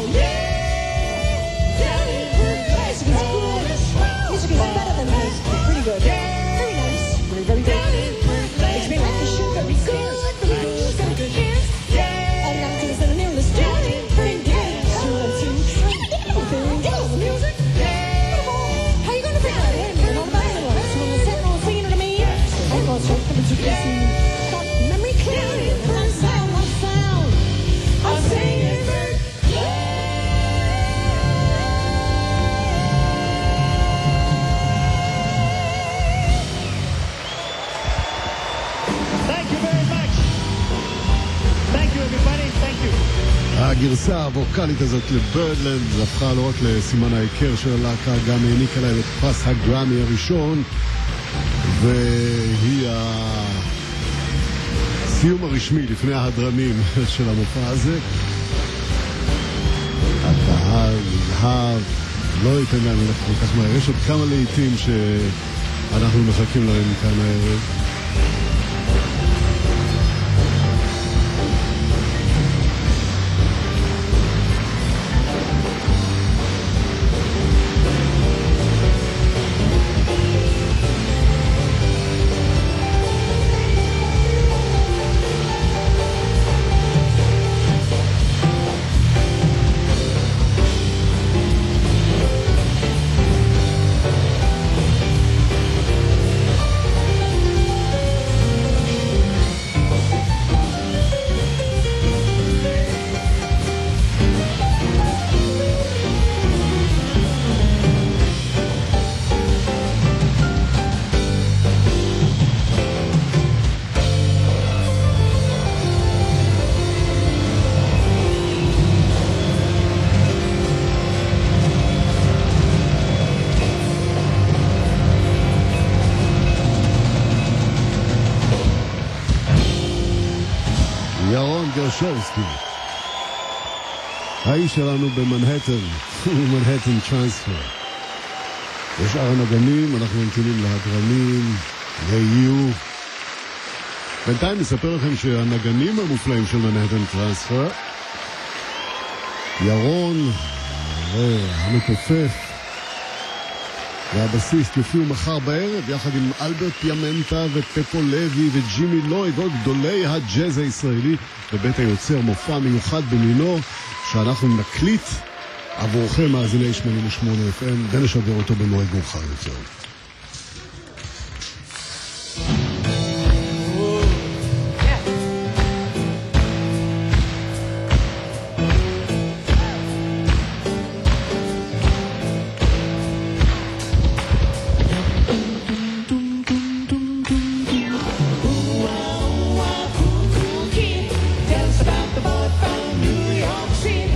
Down in Birdland, Music is good. Music is better than this. Pretty good. Very nice. Very, very good. down in Birdland. Makes me like the shit. Very good. Very good. Very good. Yes. All the actors that are near the stage. Bring down something. Bring down the music. How you gonna bring that in? You know about it? Someone was sitting on singing to me. I'm going to start coming to this start memory clearing. One sound, one sound. I'm singing bird. Thank you very much. Thank you, everybody. Thank you. הגרסה הווקלית הזאת לבירדלנד הפכה לא רק לסימן ההיכר של הלהקה, גם העניקה להם את פרס הגרמי הראשון, והיא הסיום הרשמי לפני ההדרנים של המופע הזה. הקהל נלהב, לא ייתן לנו לך כל כך מהר. יש עוד כמה לעיתים שאנחנו מחכים להם כאן הערב. ירון גרשבסקי, האיש שלנו במנהטן, מנהטן טרנספר. ושאר הנגנים, אנחנו ממתינים להדרנים, יהיו. בינתיים נספר לכם שהנגנים המופלאים של מנהטן טרנספר, ירון, המתופף והבסיסט יופיעו מחר בערב יחד עם אלברט פיאמנטה ופפו לוי וג'ימי לויד ועוד גדולי הג'אז הישראלי בבית היוצר, מופע מיוחד במינו שאנחנו נקליט עבורכם מאזיני שמונים ושמונה אף אם ונשדר אותו במועד מאוחר יותר.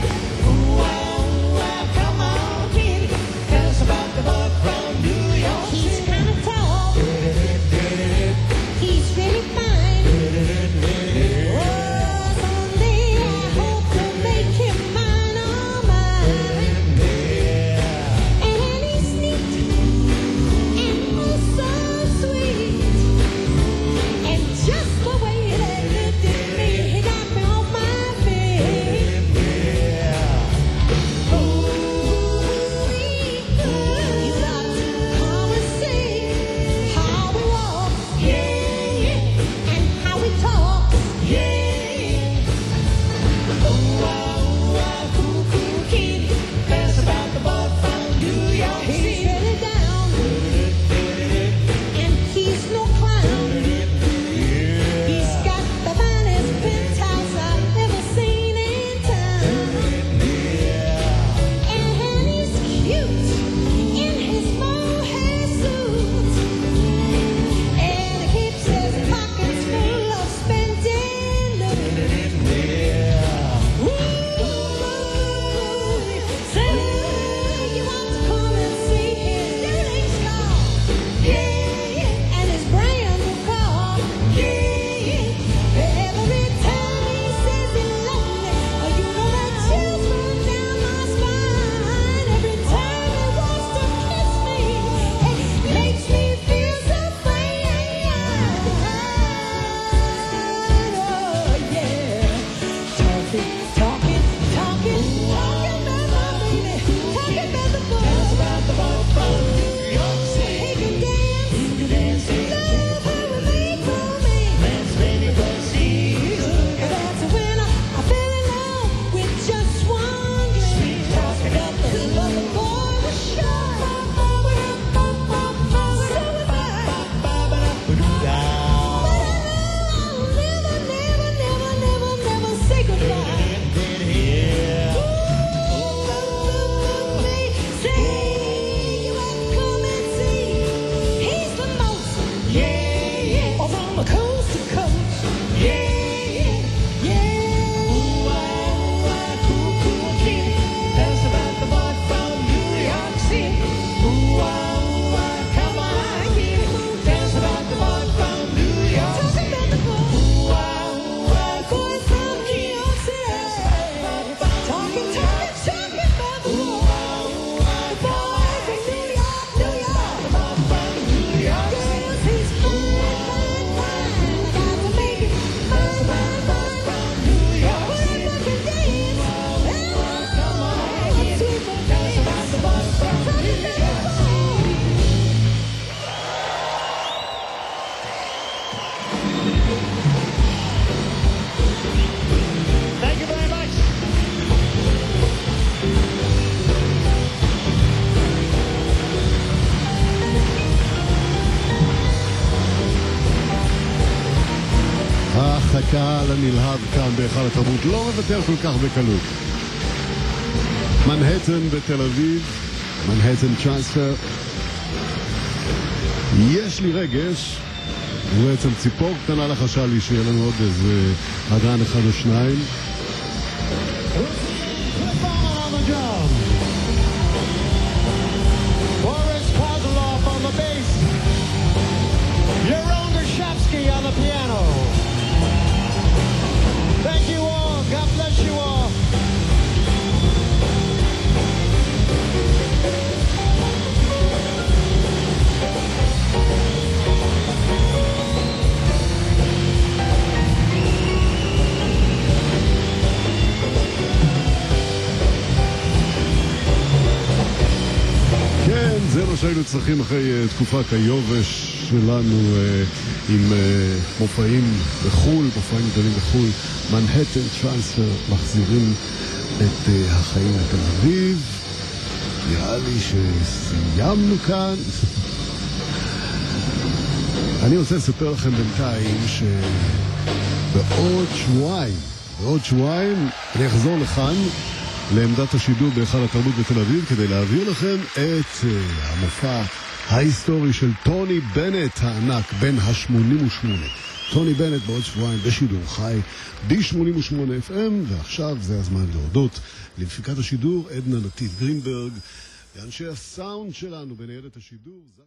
Come on, kid, tell us about the boy from New York. הקהל הנלהב כאן בהיכל התרבות לא מוותר כל כך בקלות. מנהטן בתל אביב, מנהטן טרנספר. יש לי רגש, ובעצם ציפור קטנה לחשה לי שיהיה לנו עוד איזה אגרן אחד או שניים. Boris Kozlov on the bass. Yaron Dershevsky on the piano. Thank you all. God bless you all. כן, זה מה שהיינו צריכים אחרי תקופת היובש שלנו עם מופעים בחול, מופעים גדולים בחול. מנהטן טרנספר מחזירים את החיים לתל אביב. נראה לי שסיימנו כאן. אני רוצה לספר לכם בינתיים שבעוד שבועיים, בעוד שבועיים אני אחזור לכאן לעמדת השידור בהיכל התרבות בתל אביב כדי להעביר לכם את uh, המופע ההיסטורי של טוני בנט הענק, בן ה-שמונים ושמונה. טוני בנט בעוד שבועיים בשידור חי ב-שמונים ושמונה אף אם, ועכשיו זה הזמן להודות למפיקת השידור עדנה נתיב גרינברג, לאנשי הסאונד שלנו בניידת השידור.